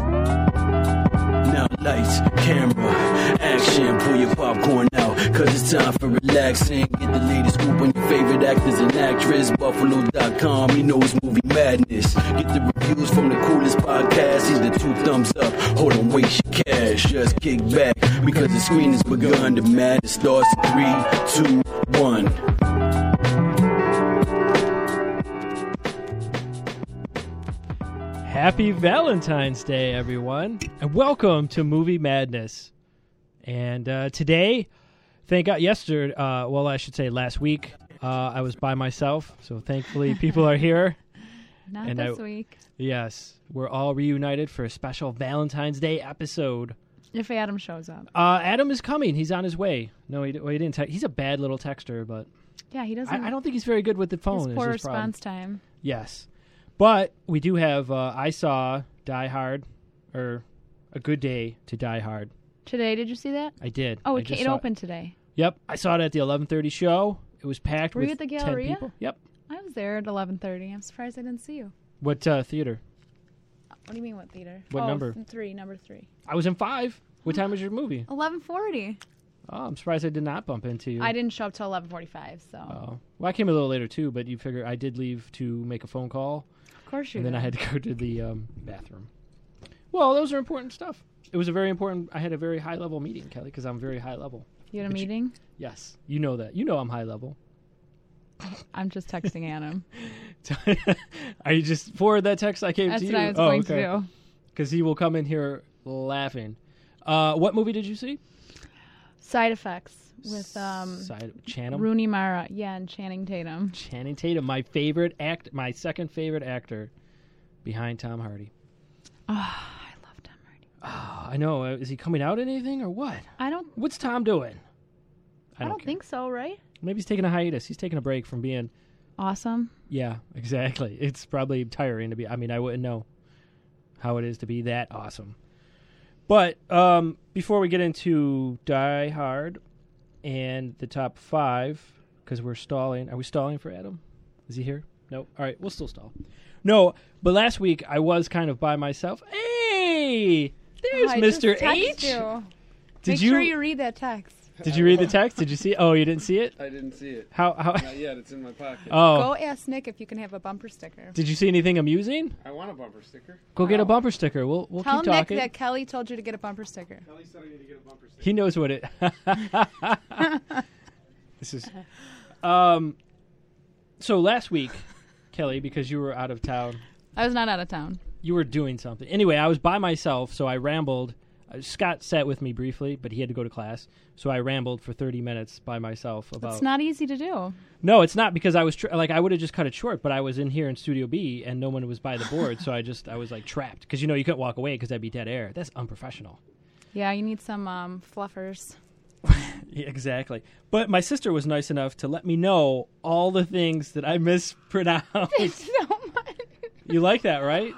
Now lights, camera, action, pull your popcorn out, cause it's time for relaxing. Get the latest scoop on your favorite actors and actress. Buffalo.com, you know it's movie madness. Get the reviews from the coolest podcast. He's the 2 thumbs up, hold on, waste your cash. Just kick back, because the screen has begun. The madness starts in 3, 2, 1. Happy Valentine's Day, everyone, and welcome to Movie Madness. And today, thank God, yesterday, I should say last week, I was by myself, so thankfully people are here. Not this week. Yes, we're all reunited for a special Valentine's Day episode. If Adam shows up. Adam is coming. He's on his way. No, he didn't. He's a bad little texter, but yeah, he doesn't. I don't think he's very good with the phone. His poor response time. Yes. But we do have, I saw Die Hard, or A Good Day to Die Hard. Today, did you see that? I did. Oh, it opened today. Yep. I saw it at the 11:30 show. It was packed with 10 people. Were you at the Galleria? Yep. I was there at 11:30. I'm surprised I didn't see you. What theater? What do you mean, what theater? What number? Number 3. I was in 5. What time was your movie? 11:40. Oh, I'm surprised I did not bump into you. I didn't show up till 11:45, so. Oh. Well, I came a little later, too, but you figure I did leave to make a phone call. Of course you And did. then I had to go to the bathroom. Well, those are important stuff. It was a very important, I had a very high-level meeting, Kelly, because I'm very high-level. You had a meeting? Yes. You know that. You know I'm high-level. I'm just texting Adam. Are you just forward that text I gave to you? That's what I was going to do. Because he will come in here laughing. What movie did you see? Side Effects with Channing? Rooney Mara. Yeah, and Channing Tatum. Channing Tatum, my second favorite actor behind Tom Hardy. Oh, I love Tom Hardy. Oh, I know. Is he coming out in anything or what? What's Tom doing? I don't think so, right? Maybe he's taking a hiatus. He's taking a break from being awesome. Yeah, exactly. It's probably tiring to be. I mean, I wouldn't know how it is to be that awesome. But before we get into Die Hard and the top 5, because we're stalling. Are we stalling for Adam? Is he here? No. All right, we'll still stall. No, but last week I was kind of by myself. Hey, there's Mr. H. Make sure you read that text. Did you read the text? Did you see it? Oh, you didn't see it? I didn't see it. How? Not yet. It's in my pocket. Oh. Go ask Nick if you can have a bumper sticker. Did you see anything amusing? I want a bumper sticker. Go get a bumper sticker. We'll keep talking. Tell Nick that Kelly told you to get a bumper sticker. Kelly said I need to get a bumper sticker. He knows what it. This is. So last week, Kelly, because you were out of town. I was not out of town. You were doing something. Anyway, I was by myself, so I rambled. Scott sat with me briefly, but he had to go to class, so I rambled for 30 minutes by myself about. It's not easy to do. No, it's not, because I was I would have just cut it short, but I was in here in Studio B and no one was by the board, so I was like trapped because you couldn't walk away because that'd be dead air. That's unprofessional. Yeah, you need some fluffers. Yeah, exactly. But my sister was nice enough to let me know all the things that I mispronounced. So much. You like that, right?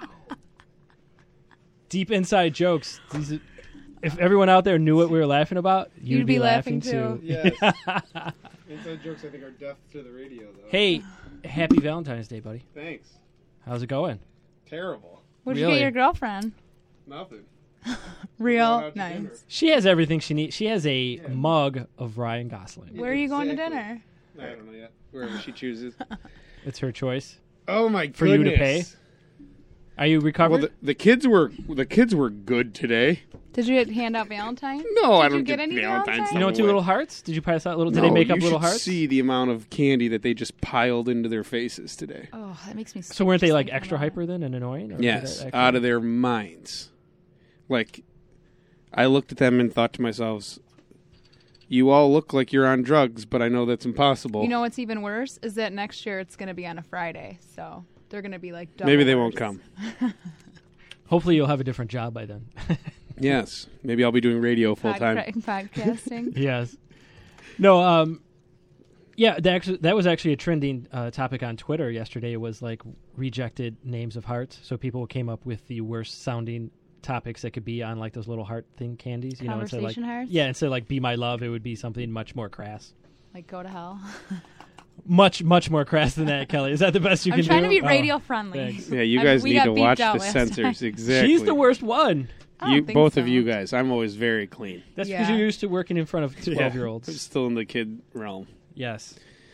Deep inside jokes. If everyone out there knew what we were laughing about, you'd be laughing too. Yes. Inside jokes, I think, are death to the radio, though. Hey, happy Valentine's Day, buddy. Thanks. How's it going? Terrible. What'd you get your girlfriend? Nothing. Real nice. She has everything she needs. She has a mug of Ryan Gosling. Where are you going to dinner? I don't know yet. Wherever she chooses. It's her choice. Oh my goodness. For you to pay. Are you recovered? Well, the kids were good today. Did you hand out Valentine? No, I don't get get any Valentine's. You don't do little hearts? Did you pass out little? Did they make up little hearts? You should see the amount of candy that they just piled into their faces today. Oh, that makes me. So weren't they like extra hyper then and annoying? Yes, out of their minds. Like, I looked at them and thought to myself, "You all look like you're on drugs, but I know that's impossible." You know what's even worse is that next year it's going to be on a Friday, so they're going to be like. Maybe they won't come. Hopefully, you'll have a different job by then. Yes, maybe I'll be doing radio full time. Podcasting. Yes. No. Yeah, that was actually a trending topic on Twitter yesterday. It was like rejected names of hearts. So people came up with the worst sounding topics that could be on like those little heart thing candies. Conversation hearts? Yeah, instead of like "Be My Love," it would be something much more crass. Like "Go to Hell." Much more crass than that, Kelly. Is that the best you I'm can do? trying to be Oh, radio friendly. thanks. Yeah, you guys we need got to beeped watch the out last time. censors. Exactly. She's the worst one. I don't You, think both so. of you guys. I'm always very clean. That's Yeah. because you're used to working in front of I'm 12-year-olds. still in the kid realm. Yes,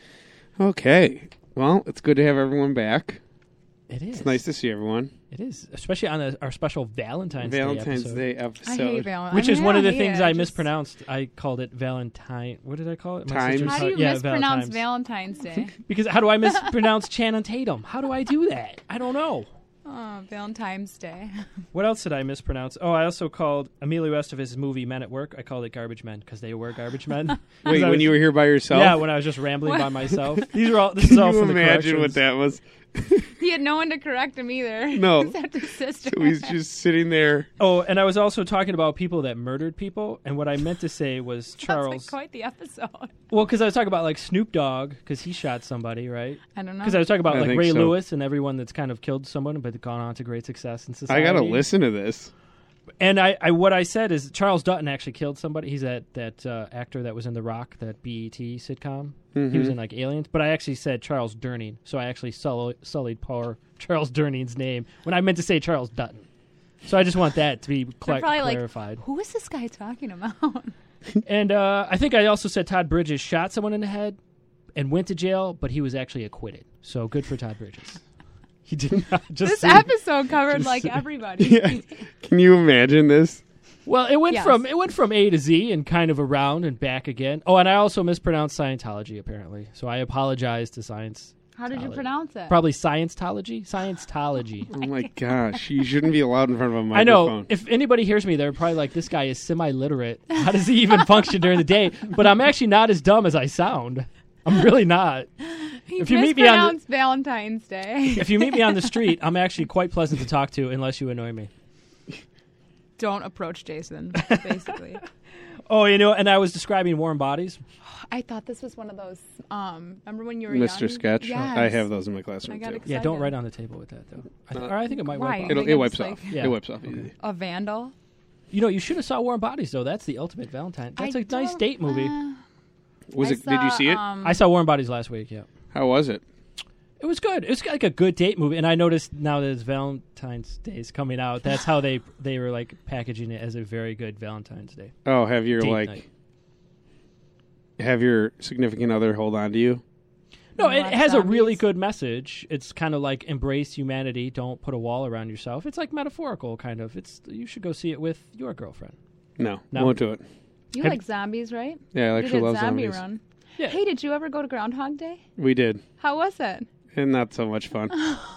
Okay. Well, it's good to have everyone back. it is. It's nice to see everyone. It is, especially on our special Valentine's Valentine's Day Day episode. I hate episode. Valentine's. Which is one of the hate things it. I just- mispronounced. I called it Valentine. What did I call it? My Times? sister's How do you yeah, mispronounce Valentine's. Valentine's Day? Because how do I mispronounce Channing Tatum? How do I do that? I don't know. Oh, Valentine's Day. What else did I mispronounce? Oh, I also called Emilio Estevez's movie Men at Work. I called it Garbage Men because they were garbage men. Wait, I when was- you were here by yourself? Yeah, when I was just rambling by myself. This is all Can you from the imagine what corrections. that was? He had no one to correct him either. No. Except his sister. So he's just sitting there. Oh, and I was also talking about people that murdered people, and what I meant to say was That's Charles. like quite the episode. Well, because I was talking about like Snoop Dogg because he shot somebody, right? I don't know. Because I was talking about I like think Ray so. Lewis and everyone that's kind of killed someone but gone on to great success in I society. gotta listen to this. And I what I said is Charles Dutton actually killed somebody. He's that actor that was in The Rock, that BET sitcom. He was in like Aliens. But I actually said Charles Durning, so I actually sullied poor Charles Durning's name when I meant to say Charles Dutton. So I just want that to be They're probably like, clarified. who is this guy talking about? And I think I also said Todd Bridges shot someone in the head and went to jail, but he was actually acquitted. So good for Todd Bridges. He did not just This say- episode covered like everybody. Yeah. Can you imagine this? Well, it went Yes. from A to Z and kind of around and back again. Oh, and I also mispronounced Scientology apparently, so I apologize to Science. How did you pronounce it? Probably Scientology. Scientology. Oh my gosh, you shouldn't be allowed in front of a I microphone. know. If anybody hears me, they're probably like, "This guy is semi-literate. How does he even function during the day?" But I'm actually not as dumb as I sound. I'm really not. He if you meet me on the- mispronounced Valentine's Day. If you meet me on the street, I'm actually quite pleasant to talk to, unless you annoy me. Don't approach Jason, basically. Oh, and I was describing Warm Bodies. I thought this was one of those. Remember when you were Mr. young? Sketch. Yes. I have those in my classroom I got too. excited. Yeah, don't write on the table with that though. Or I think it might Why? wipe off. It'll- It wipes Like- off. Yeah. It wipes off easy. A vandal. You know, you should have saw Warm Bodies though. That's the ultimate Valentine. That's a nice date movie. Was it? Did you see it? I saw Warm Bodies last week. Yeah, How was it? it was good. It was like a good date movie. And I noticed now that it's Valentine's Day is coming out, that's how they were like packaging it as a very good Valentine's Day Oh, have your date night. have your significant other hold on to you? No, it Watch has a zombies. really good message. It's kind of like embrace humanity. Don't put a wall around yourself. It's like metaphorical, kind of. You should go see it with your girlfriend. No, No. won't do it. You Have- like zombies, right? Yeah, I You actually did love Zombie zombies. Run. Yeah. Hey, did you ever go to Groundhog Day? We did, How was it? and not so much fun.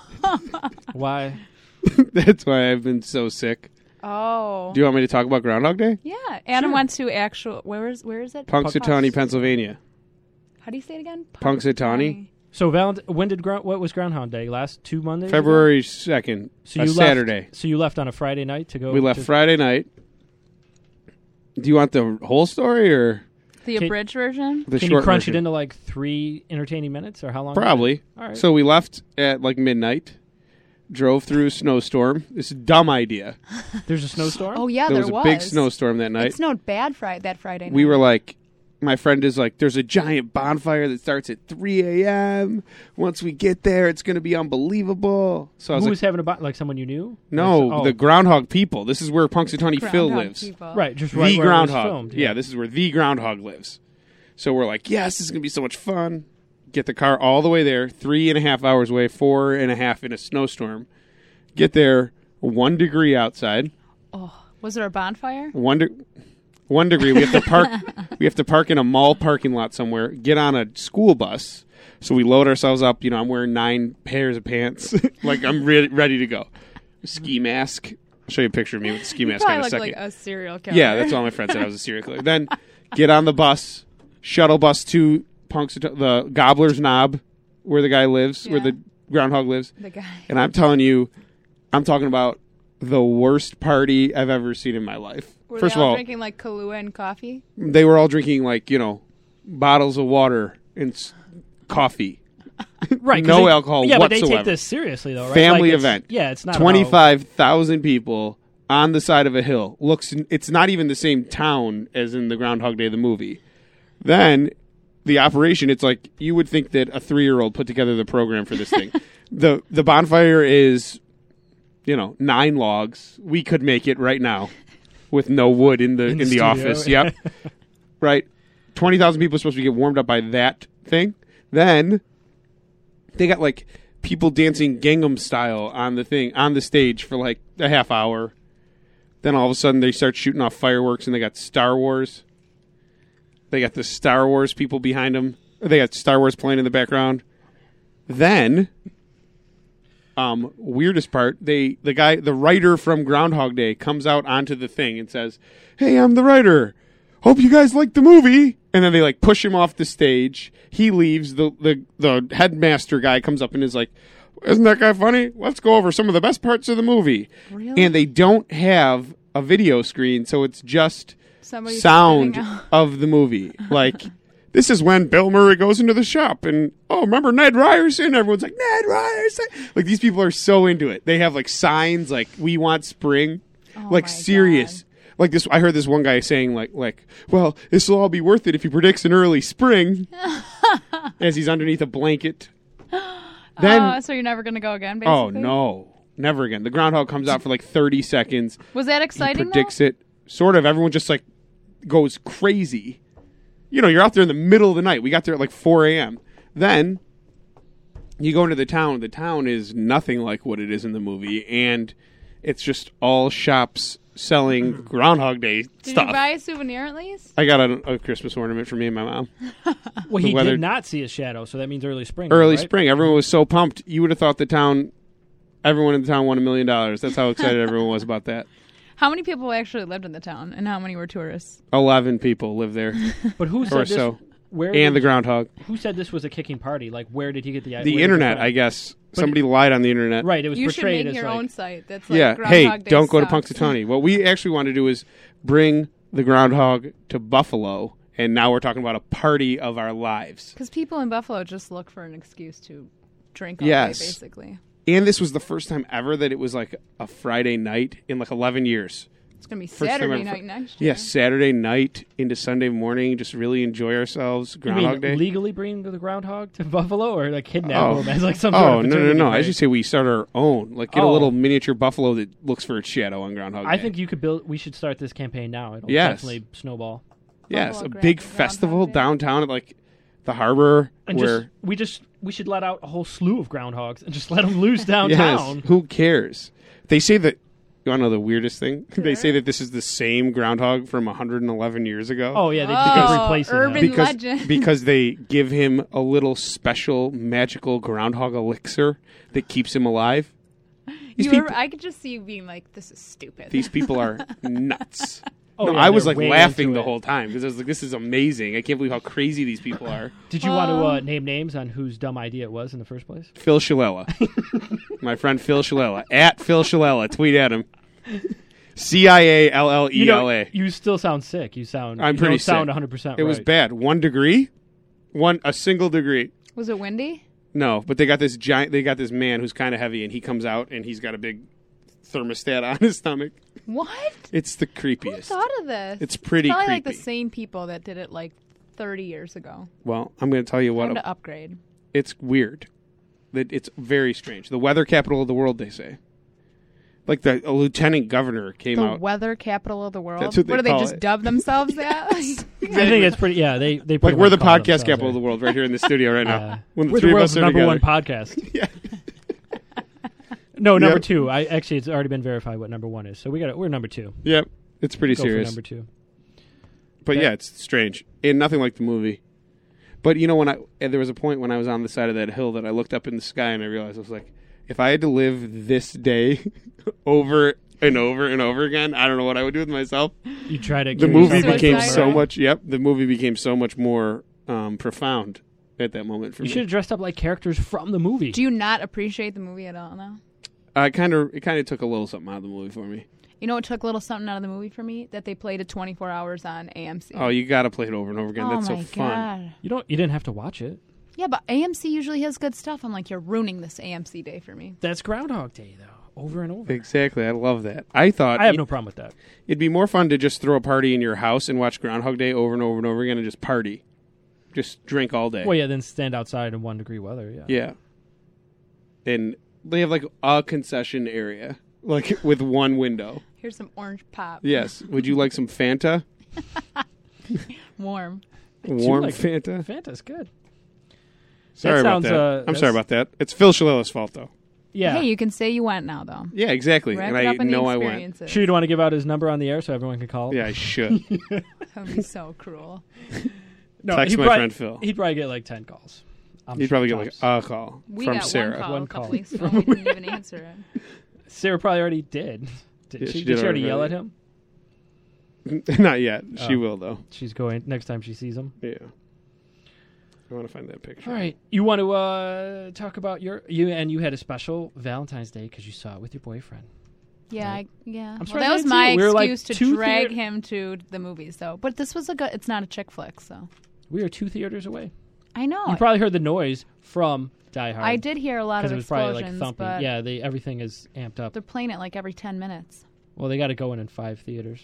Why? That's why I've been so sick. Oh. Do you want me to talk about Groundhog Day? Yeah. Adam Sure. went to actual. Where is it? Punxsutawney, Pennsylvania. How do you say it again? Punxsutawney? So when did what was Groundhog Day? Last 2 Mondays? ago? February 2nd, So you left, Saturday. So you left on a Friday night to go. We left to, Friday night. Do you want the whole story or The Can- abridged version. the Can short you crunch version? it into like 3 entertaining minutes, or how long? Probably. All right. So we left at like midnight, drove through a snowstorm. It's a dumb idea. There's a snowstorm. Oh yeah, There was a big snowstorm that night. It snowed bad that Friday night. We were like, my friend is like, there's a giant bonfire that starts at 3 a.m. Once we get there, it's going to be unbelievable. So I was Who like, was having like someone you knew? no, Like, the Groundhog people. This is where Punxsutawney Phil Groundhog lives. people. right, just The right where Groundhog. It was filmed, yeah, this is where the Groundhog lives. So we're like, yes, this is going to be so much fun. Get the car all the way there, 3.5 hours away, 4.5 in a snowstorm. Get there, 1 degree outside. Was there a bonfire? 1 degree. We have to park. We have to park in a mall parking lot somewhere. Get on a school bus. So we load ourselves up. You know, I'm wearing 9 pairs of pants. Like I'm ready to go. Ski mask. I'll show you a picture of me with the ski You mask in probably a look second. like a serial killer. Yeah, that's all my friends said. I was a serial killer. Then get on the bus, shuttle bus to the Gobbler's Knob, where the guy lives, where Yeah. the groundhog lives. The guy. And I'm telling you, I'm talking about the worst party I've ever seen in my life. Were First they of all all, drinking like Kahlua and coffee? they were all drinking like, bottles of water and coffee. right. 'cause no they- alcohol Yeah, but they whatsoever. take this seriously though, right? Family Like, it's- event. Yeah, it's not 25,000 people on the side of a hill. It's not even the same town as in the Groundhog Day, the movie. Then the operation, it's like you would think that a 3-year-old put together the program for this thing. The bonfire is, 9 logs. We could make it right now with no wood in the studio. office. Yep. Right. 20,000 people are supposed to get warmed up by that thing. Then they got like people dancing Gangnam Style on the stage for like a half hour. Then all of a sudden they start shooting off fireworks, and they got Star Wars. They got the Star Wars people behind them. They got Star Wars playing in the background. Then, weirdest part, the writer from Groundhog Day comes out onto the thing and says, "Hey, I'm the writer. Hope you guys like the movie." And then they like push him off the stage. He leaves. The headmaster guy comes up and is like, "Isn't that guy funny? Let's go over some of the best parts of the movie." Really? And they don't have a video screen, so it's just Somebody sound spinning out. of the movie. Like, this is when Bill Murray goes into the shop and, remember Ned Ryerson? Everyone's like, Ned Ryerson. Like, these people are so into it. They have like signs like, "We want spring." Oh Like, my serious. God. Like this, I heard this one guy saying like, "Well, this will all be worth it if he predicts an early spring," as he's underneath a blanket. Then, So you're never going to go again, basically? oh no, never again. The groundhog comes out for like 30 seconds. Was that He exciting, predicts it. Sort of. Everyone just like goes crazy. You're out there in the middle of the night. We got there at like 4 a.m. Then you go into the town. The town is nothing like what it is in the movie, and it's just all shops selling Groundhog Day Did stuff. you buy a souvenir at least? I got a Christmas ornament for me and my mom. Well, he weather- did not see a shadow, so that means early spring. Early right? spring. Everyone was so pumped. You would have thought everyone in the town won $1 million. That's how excited everyone was about that. How many people actually lived in the town, and how many were tourists? 11 people live there, But who or said this? so. Where And the did- groundhog. Who said this was a kicking party? Like, where did he get the idea? The internet, I guess. Somebody lied on the internet. Right, it was You should portrayed make as your like, own site. That's like Yeah. Groundhog Hey, Day don't go to sucks. Punxsutawney. What we actually want to do is bring the groundhog to Buffalo, and now we're talking about a party of our lives. Because people in Buffalo just look for an excuse to drink all Yes. day, basically. And this was the first time ever that it was like a Friday night in like 11 years. It's going to be First time Saturday ever- night next year. Yes, Saturday night into Sunday morning, just really enjoy ourselves. You Groundhog mean Day. legally bring the groundhog to Buffalo, or like kidnap Oh. him as like some sort Oh, of no. paternity I break? should say we start our own. Like, get a Oh. little miniature buffalo that looks for its shadow on Groundhog Day. I think you could build. We should start this campaign now. It'll Yes. definitely snowball. Yes, Buffalo a Groundhog big Day. festival downtown at, like, the harbor And where... we should let out a whole slew of groundhogs and just let them loose Yes, downtown. who cares? They say that... You want to know the weirdest thing? They say that this is the same groundhog from 111 years ago. Oh yeah, they Oh, keep replacing urban him. because legend. because they give him a little special magical groundhog elixir that keeps him alive. I could just see you being like, this is stupid. These people are nuts. Oh, No, yeah, I was they're like way laughing into the it. whole time because I was like, "This is amazing! I can't believe how crazy these people are." Did you want to name names on whose dumb idea it was in the first place? Phil Shalala, my friend Phil Shalala, at Phil Shalala, tweet at him. CIALLELA. You still sound sick. You sound. I'm you pretty don't sound sick. 100%. It was right. bad. 1 degree, a single degree. Was it windy? No, but they got this giant. They got this man who's kind of heavy, and he comes out and he's got a big thermostat on his stomach. What? It's the Who creepiest. thought of this? It's pretty Probably creepy. like the same people that did it like 30 years ago. Well, I'm going to tell you Time what. to upgrade. It's weird. It's very strange. The weather capital of the world, they say. Like a lieutenant governor came The out. weather capital of the world. That's what they do they call just it. dub themselves that? I think it's pretty. Yeah, they Like pretty we're the much call podcast themselves capital of that. the world right here in the studio right now. When the We're three the of world's us are number together. one podcast. Yeah. No, number Yep. 2. It's already been verified what number 1 is. So we're number 2. Yep. It's pretty Go serious. for number 2. But Okay. yeah, it's strange. And nothing like the movie. But you know, there was a point when I was on the side of that hill that I looked up in the sky and I realized I was like, if I had to live this day over and over and over again, I don't know what I would do with myself. You try to. The kill movie yourself. became Suicide, so right? much. Yep, the movie became so much more profound at that moment for You me. should have dressed up like characters from the movie. Do you not appreciate the movie at all now? It kind of took a little something out of the movie for me. You know what took a little something out of the movie for me? That they played it 24 hours on AMC. Oh, you got to play it over and over again. Oh That's so my fun. God. You didn't have to watch it. Yeah, but AMC usually has good stuff. I'm like, you're ruining this AMC day for me. That's Groundhog Day though, over and over. Exactly. I love that. I thought I have no problem with that. it'd be more fun to just throw a party in your house and watch Groundhog Day over and over and over again and just party. Just drink all day. Well, yeah, then stand outside in 1 degree weather. Yeah. Yeah. And they have like a concession area, like with one window. Here's some orange pop. Yes. Would you like some Fanta? Warm. Warm like Fanta? Fanta's good. Sorry about sounds, that. I'm that's- sorry about that. It's Phil Shalilla's fault, though. Yeah. Hey, you can say you went now, though. Yeah, exactly. Wrap and it I up in know the I went. experiences. Sure, you don't want to give out his number on the air so everyone can call? Yeah, I should. That would be so cruel. No, Text he'd my probably- friend Phil. He'd probably get like 10 calls. I'm You'd sure, probably get like tops. a call We from got Sarah. one call One a couple call. weeks ago. We didn't even answer it. Sarah probably already did. Did Yeah, she? she Did did she already yell at already. him? Not yet. She Oh. will, though. She's going next time she sees him. Yeah. I want to find that picture. All right. You want to talk about you had a special Valentine's Day because you saw it with your boyfriend. Yeah, Right. yeah. I'm Well, surprised that I was didn't see my it. We were, like, excuse two to drag theater- him to the movies, though. But this was it's not a chick flick, so. We are 2 theaters away. I know. You probably heard the noise from Die Hard. I did hear a lot of Because it was probably explosions, like thumping. but Yeah, everything is amped up. they're playing it like every 10 minutes. Well, they got it going in 5 theaters.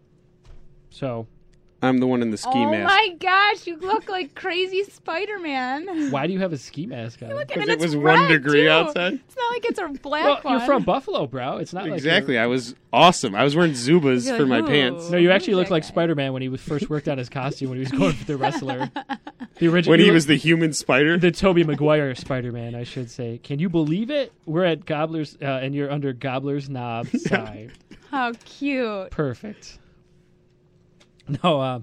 So, I'm the one in the ski Oh mask. my gosh, you look like crazy Spider-Man. why do you have a ski mask on? Look at Because it, it it's was red, 1 degree too. outside. It's not like it's a black Well, one. you're from Buffalo, bro. It's not like Exactly. I was awesome. I was wearing Zubas You're for like, my ooh. pants. No, you actually Who's look that like guy? Spider-Man when he was first worked out his costume when he was going for the wrestler. The original, When he was the human spider. the Tobey Maguire Spider-Man, I should say. Can you believe it? We're at Gobbler's, and you're under Gobbler's Knob side. How cute. Perfect. No,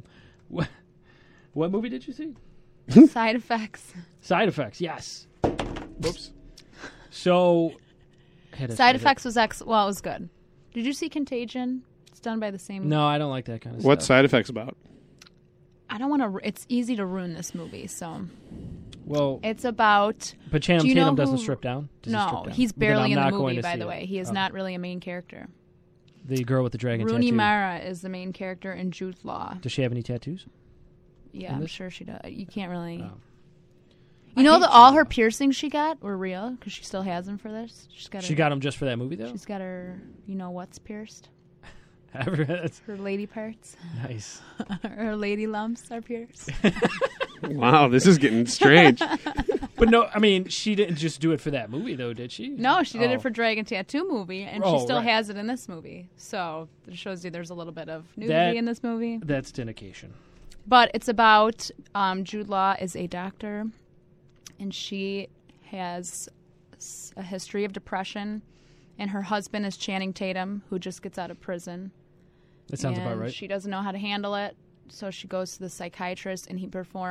what movie did you see? Side effects. Side Effects. Yes. Whoops. So, Side effects was it was good. Did you see Contagion? It's done by the same. No, I don't like that kind of What's stuff. side effects about? I don't want to. It's easy to ruin this movie. So Well, it's about. but Channing do you know Tatum doesn't who- strip down. Does he strip No, down? he's Well, then barely I'm in the not going movie. to By see the it. way, he is Oh. not really a main character. The girl with the dragon Rooney tattoo. Mara is the main character in Jude Law. Does she have any tattoos? Yeah, in I'm this? sure she does. You can't really. Oh. You know hate that all Jude her Law. piercings she got were real because she still has them for this. She got them just for that movie, though. She's got her. You know what's pierced? That's Her lady parts. nice. Her lady lumps are pierced. Wow, this is getting strange. But no, I mean, she didn't just do it for that movie, though, did she? No, she did Oh. it for Dragon Tattoo movie, and Oh, she still right. has it in this movie. So it shows you there's a little bit of nudity That- in this movie. That's dedication. But it's about Jude Law is a doctor, and she has a history of depression, and her husband is Channing Tatum, who just gets out of prison. That sounds and about right. She doesn't know how to handle it, so she goes to the psychiatrist, and he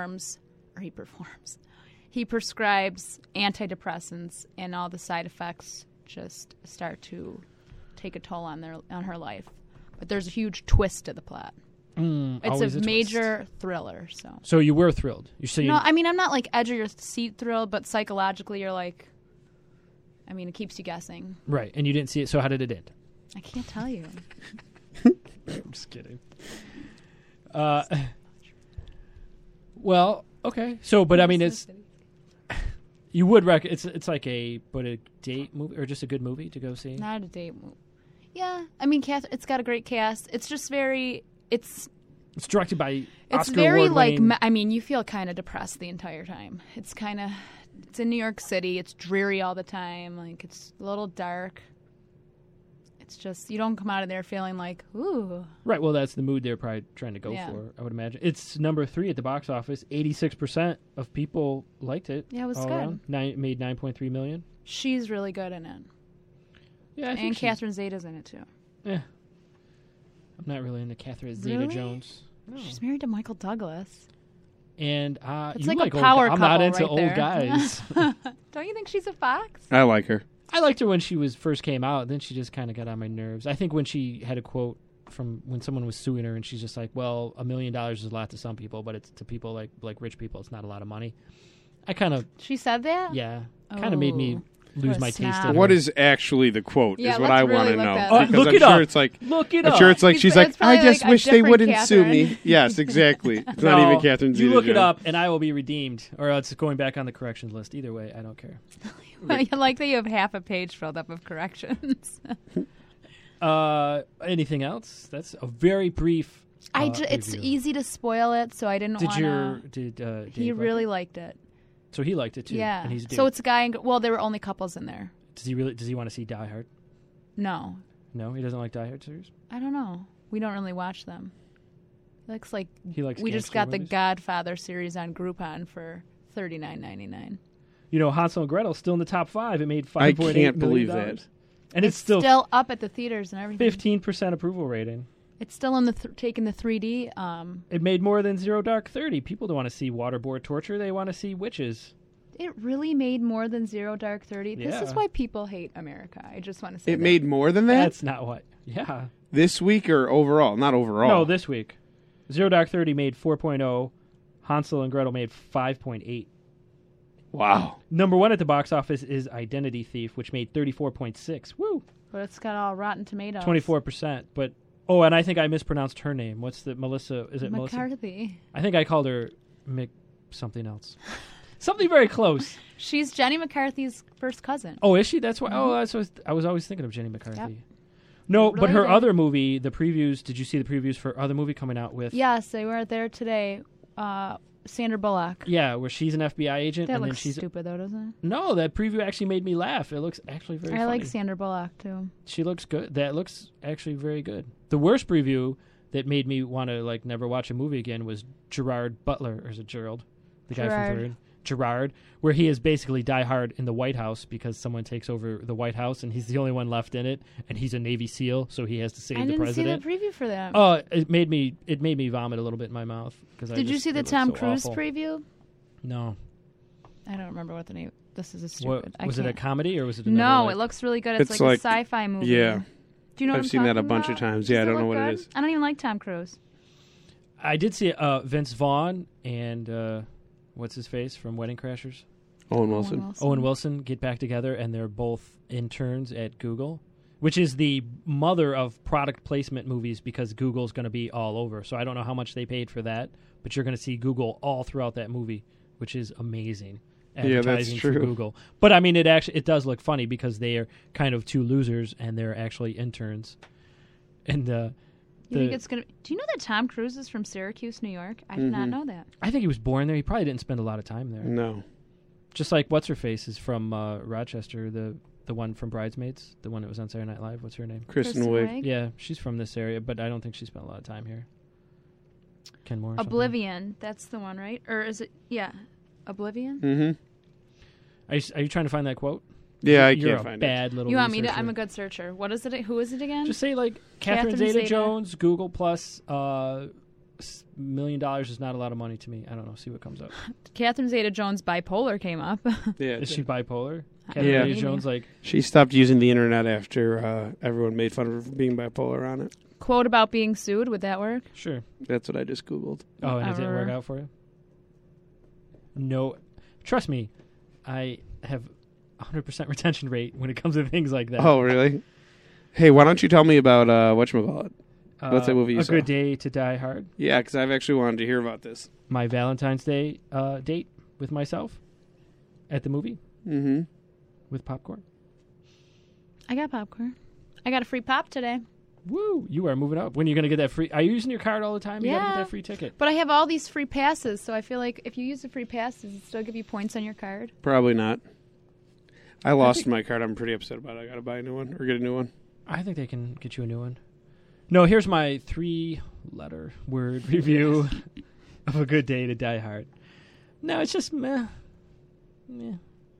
prescribes antidepressants, and all the side effects just start to take a toll on her life. But there's a huge twist to the plot. It's Always a twist. major thriller. So you were thrilled. You say No, I mean, I'm not like edge of your seat thrilled, but psychologically, you're like, I mean, it keeps you guessing. right, and you didn't see it. So how did it end? I can't tell you. I'm just kidding. Well, okay. So, but I mean, it's you would it's like a date movie or just a good movie to go see. Not a date movie. Yeah, I mean, it's got a great cast. It's just very, it's directed by Oscar very Award like, winning- I mean, you feel kind of depressed the entire time. It's in New York City. It's dreary all the time. Like, it's a little dark. It's just, you don't come out of there feeling like, ooh. Right. Well, that's the mood they're probably trying to go Yeah. for. I would imagine it's number 3 at the box office. 86% of people liked it. Yeah, it was all good. around. Made 9.3 million. She's really good in it. Yeah, I think And she's- Catherine Zeta's in it, too. Yeah. I'm not really into Catherine Really? Zeta-Jones. No. She's married to Michael Douglas. And It's you like a old power guys. I'm not couple into right old there. guys. Don't you think she's a fox? I like her. I liked her when she first came out. Then she just kind of got on my nerves. I think when she had a quote from when someone was suing her, and she's just like, "Well, $1 million is a lot to some people, but it's to people like rich people, it's not a lot of money." I kind of She said that? kind of made me Oh. lose What a my taste snob. in her. What is actually the quote Yeah, is what let's I want really to look know. that up. Because Look I'm it sure up. it's like Look it I'm up. sure it's like It's- she's like, it's probably I just like a wish they different wouldn't sue me. Catherine. Yes, exactly. It's No, not even Catherine You look it Zeta-Jones. up, and I will be redeemed, or else going back on the corrections list. Either way, I don't care. I like that you have half a page filled up of corrections. Anything else? That's a very brief It's review. easy to spoil it, so I didn't want to. Did Dave He like really it? liked it. So he liked it too. Yeah. And he's a dude. So it's a guy and well, there were only couples in there. Does he want to see Die Hard? No, No, he doesn't like Die Hard series. I don't know. We don't really watch them. He likes He likes. we just gangster got the movies. Godfather series on Groupon for $39.99. You know, Hansel and Gretel still in the top 5. It made I $5.8 can't million. believe that. And it's still up at the theaters and everything. 15% approval rating. It's still in the taking the 3D. It made more than Zero Dark 30. People don't want to see waterboard torture. They want to see witches. It really made more than Zero Dark 30. This is Yeah. why people hate America. I just want to say It that. made more than that That's not what. Yeah. this week or overall? Not overall. No, this week. Zero Dark 30 made 4.0. Hansel and Gretel made 5.8. Wow. Number 1 at the box office is Identity Thief, which made 34.6. Woo! But it's got all Rotten Tomatoes. 24%. But, oh, and I think I mispronounced her name. What's the, Melissa, is it Melissa? McCarthy. I think I called her Mick something else. Something very close. She's Jenny McCarthy's first cousin. Oh, is she? That's why. Oh, that's what I was always thinking of Jenny McCarthy. Yep. No, Really but her good. other movie, the previews. Did you see the previews for her other movie coming out with? Yes, they were there today. Sandra Bullock. Yeah, where she's an FBI agent, That and then looks she's stupid, though, doesn't it? no. That preview actually made me laugh. It looks actually very. I funny. like Sandra Bullock, too. She looks good. That looks actually very good. The worst preview that made me want to like never watch a movie again was Gerard Butler, or is it Gerald? The guy Gerard. from Third. Gerard, where he is basically Die Hard in the White House because someone takes over the White House and he's the only one left in it, and he's a Navy SEAL, so he has to save I the didn't see the president. preview for that. Oh, it made me vomit a little bit in my mouth because Did you see the Tom Cruise preview? No. I don't remember what the name. This is a What, stupid. was it a comedy or was it? No, another, it looks really good. It's It's like like- a sci-fi movie. Yeah. Do you know what I've I'm seen that a talking bunch of about? times. Yeah, I Does don't know look what it good? is. I don't even like Tom Cruise. I did see Vince Vaughn and what's his face from Wedding Crashers. Owen Wilson. Owen Wilson get back together, and they're both interns at Google, which is the mother of product placement movies because Google's going to be all over. So I don't know how much they paid for that, but you're going to see Google all throughout that movie, which is amazing. Yeah, that's Advertising for true. Google. But I mean, it does look funny because they are kind of two losers, and they're actually interns. And You think it's gonna? Do you know that Tom Cruise is from Syracuse, New York? I did not know that. I think he was born there. He probably didn't spend a lot of time there. No. Just like what's her face is from Rochester, the one from Bridesmaids, the one that was on Saturday Night Live. What's her name? Kristen Wiig. Yeah, she's from this area, but I don't think she spent a lot of time here. Ken Moore. or something. Oblivion. That's the one, right? Or is it? Yeah, Oblivion. Mm-hmm. Are you trying to find that quote? Yeah, I You're can't a find bad little. You want me to? researcher. I'm a good searcher. What is it? Who is it again? Just say like Catherine Zeta-Jones, Google plus $1 million is not a lot of money to me. I don't know. See what comes up. Catherine Zeta-Jones bipolar came up. it. Yeah. Is she bipolar? Yeah. Catherine Yeah. Zeta-Jones, like She stopped using the internet after everyone made fun of her for being bipolar on it. Quote about being sued. Would that work? sure. That's what I just Googled. Oh, and it didn't work Whatever. out for you? No. Trust me, I have 100% retention rate when it comes to things like that. Oh, really? Hey, why don't you tell me about whatchamacallit? What's that movie you A saw? Good Day to Die Hard. Yeah, because I've actually wanted to hear about this. My Valentine's Day date with myself at the movie Mm-hmm. with popcorn. I got popcorn. I got a free pop today. Woo! You are moving up. When are you going to get that free? Are you using your card all the time? You got to get Yeah. that free ticket. But I have all these free passes, so I feel like if you use the free pass, does it still give you points on your card? Probably not. I lost my card. I'm pretty upset about it. I got to buy a new one or get a new one. I think they can get you a new one. No, here's my 3-letter word review of A Good Day to Die Hard. No, it's just meh. Meh.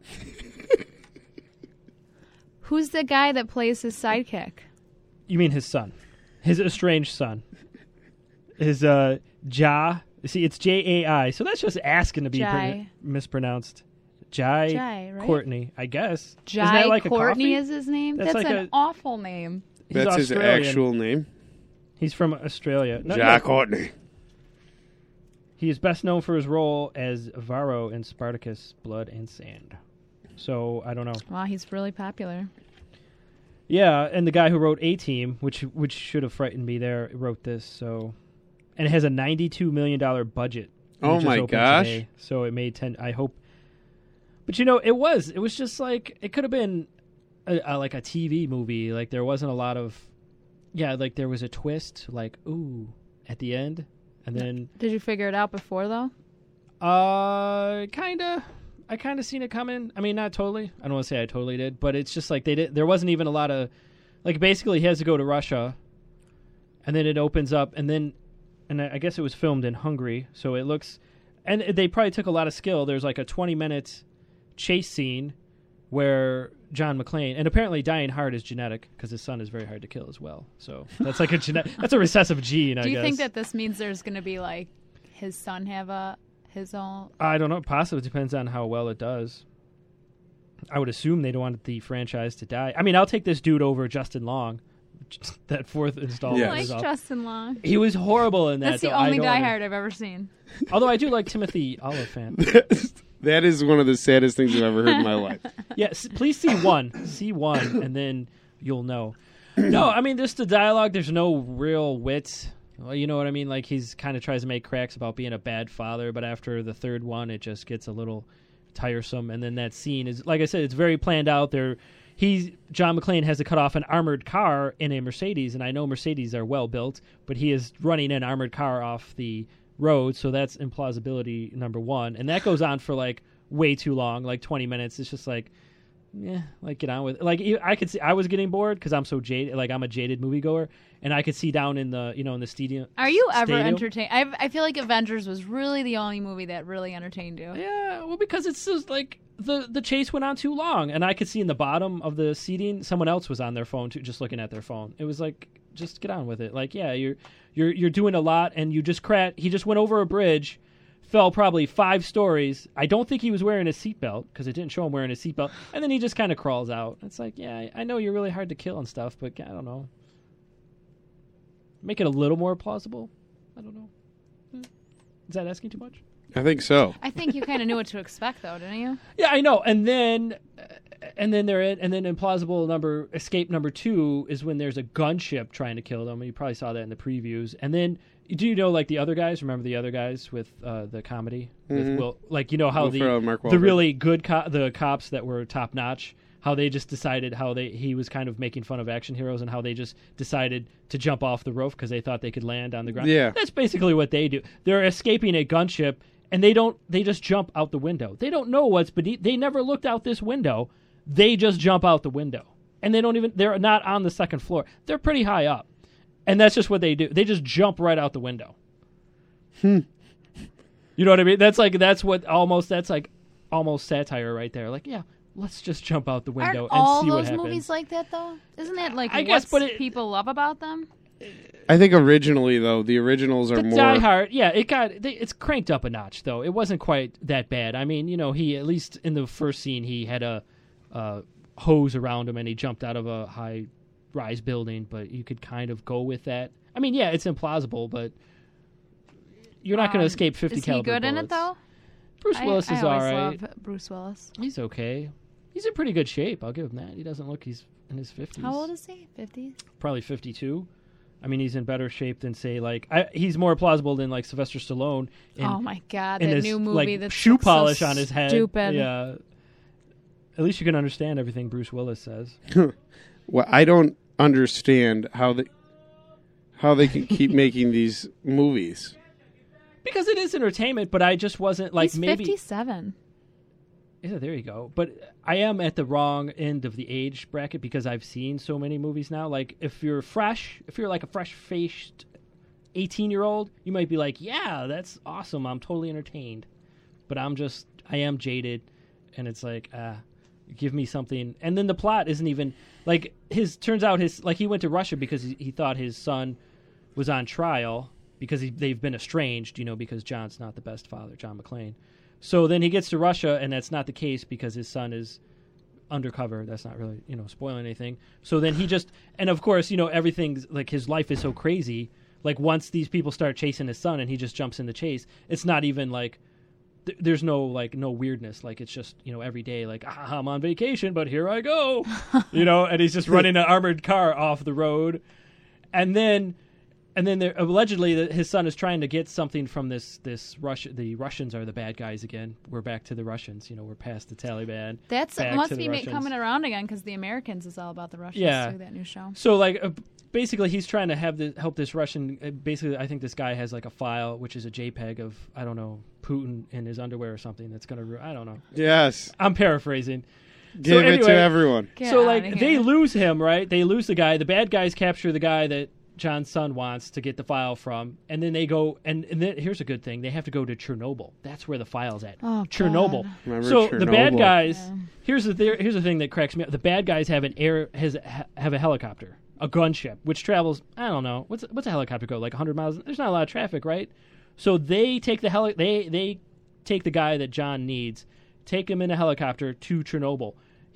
Who's the guy that plays his sidekick? You mean his son. His estranged son. His See, it's Jai. So that's just asking to be Jai. mispronounced. Jai right? Courtney, I guess. Isn't Jai that like a Courtney coffee? is his name? That's That's like an awful name. He's That's his Australian. actual name. He's from Australia. No, Jack no. Courtney. He is best known for his role as Varro in Spartacus, Blood and Sand. So, I don't know. Wow, he's really popular. Yeah, and the guy who wrote A-Team, which should have frightened me there, wrote this. So, and it has a $92 million budget. Oh It just my opened gosh. today, so it made 10. I hope. But you know, it was just like it could have been like a TV movie. Like there wasn't a lot of, like there was a twist. Like ooh, at the end, and then Did you figure it out before though? kinda. I kind of seen it coming. I mean, not totally. I don't want to say I totally did, but it's just like there wasn't even a lot of, like, basically he has to go to Russia, and then it opens up, and I guess it was filmed in Hungary, so it looks, and they probably took a lot of skill. There's like a 20-minute chase scene where John McClane, and apparently dying hard is genetic because his son is very hard to kill as well. So that's like that's a recessive gene, I guess. Do you think that this means there's going to be like his son have his own? I don't know. Possibly. It depends on how well it does. I would assume they don't want the franchise to die. I mean, I'll take this dude over Justin Long. That fourth installment. I like Justin Long. He was horrible in that. That's the only Die Hard I've ever seen. Although I do like Timothy Oliphant. That is one of the saddest things I've ever heard in my life. Yes, please see one, and then you'll know. No, I mean, just the dialogue. There's no real wit. Well, you know what I mean? Like, he's kind of tries to make cracks about being a bad father, but after the third one, it just gets a little tiresome. And then that scene is, like I said, it's very planned out. John McClane has to cut off an armored car in a Mercedes, and I know Mercedes are well built, but he is running an armored car off the road, so that's implausibility number one. And that goes on for like way too long, like 20 minutes. It's just like, yeah, like get on with it. Like, I could see I was getting bored because I'm so jaded. Like, I'm a jaded moviegoer, and I could see down in the in the stadium. Are you ever entertained? I feel like Avengers was really the only movie that really entertained you. Yeah, well, because it's just like the chase went on too long, and I could see in the bottom of the seating someone else was on their phone too, just looking at their phone. It was like, just get on with it. Like, yeah, you're doing a lot, and you just he just went over a bridge. Fell probably 5 stories. I don't think he was wearing a seatbelt because it didn't show him wearing a seatbelt. And then he just kind of crawls out. It's like, yeah, I know you're really hard to kill and stuff, but I don't know. Make it a little more plausible. I don't know. Is that asking too much? I think so. I think you kind of knew what to expect, though, didn't you? Yeah, I know. And then implausible escape number 2 is when there's a gunship trying to kill them. You probably saw that in the previews. And then, do you know, like, the other guys? Remember the other guys with the comedy? Mm-hmm. With Will, like, you know how Mark the really good the cops that were top notch, how they just decided he was kind of making fun of action heroes, and how they just decided to jump off the roof because they thought they could land on the ground. Yeah, that's basically what they do. They're escaping a gunship, and they just jump out the window. They don't know what's beneath. They never looked out this window. They just jump out the window, and they're not on the second floor. They're pretty high up. And that's just what they do. They just jump right out the window. You know what I mean? That's almost satire right there. Like, yeah, let's just jump out the window and see what happens. Aren't all those movies like that, though? Isn't that like what people love about them? I think originally, though, the originals are more... Die Hard, yeah, it's cranked up a notch, though. It wasn't quite that bad. I mean, he, at least in the first scene, he had a hose around him and he jumped out of a high-rise building, but you could kind of go with that. I mean, yeah, it's implausible, but you're not going to escape 50 caliber bullets. Is he good in it, though? Bruce Willis is all right. I always love Bruce Willis. He's okay. He's in pretty good shape. I'll give him that. He doesn't look he's in his 50s. How old is he? 50s? Probably 52. I mean, he's in better shape than, say, like... he's more plausible than, like, Sylvester Stallone. Oh, my God. That new movie that's shoe polish so on his head. Stupid. Yeah. At least you can understand everything Bruce Willis says. Well, I don't understand how they can keep making these movies. Because it is entertainment, but I just wasn't, like, he's maybe... 57. Yeah, there you go. But I am at the wrong end of the age bracket because I've seen so many movies now. Like, if you're like a fresh-faced 18-year-old, you might be like, yeah, that's awesome. I'm totally entertained. But I am jaded, and it's like, give me something. And then the plot isn't even, like, turns out he went to Russia because he thought his son was on trial because they've been estranged, because John's not the best father, John McClane. So then he gets to Russia, and that's not the case because his son is undercover. That's not really, spoiling anything. So then and of course, everything's, like, his life is so crazy. Like, once these people start chasing his son and he just jumps in the chase, it's not even, like, there's no weirdness. Like, it's just, every day, like, I'm on vacation, but here I go. And he's just running an armored car off the road. And then allegedly his son is trying to get something from this Russia. The Russians are the bad guys again. We're back to the Russians. We're past the Taliban. That must be coming around again because the Americans is all about the Russians too. That new show. So, like, basically he's trying to help this Russian. Basically, I think this guy has like a file, which is a JPEG of, I don't know, Putin in his underwear or something. That's gonna. I don't know. Yes. I'm paraphrasing. Give it to everyone. So like they lose him, right? They lose the guy. The bad guys capture the guy that John's son wants to get the file from, and then they go and then here's a good thing: they have to go to Chernobyl. That's where the file's at. Oh, Chernobyl. God. The bad guys. Yeah. Here's the thing that cracks me up: the bad guys have have a helicopter, a gunship, which travels. I don't know what's a helicopter go like 100 miles. There's not a lot of traffic, right? So they take they take the guy that John needs, take him in a helicopter to Chernobyl.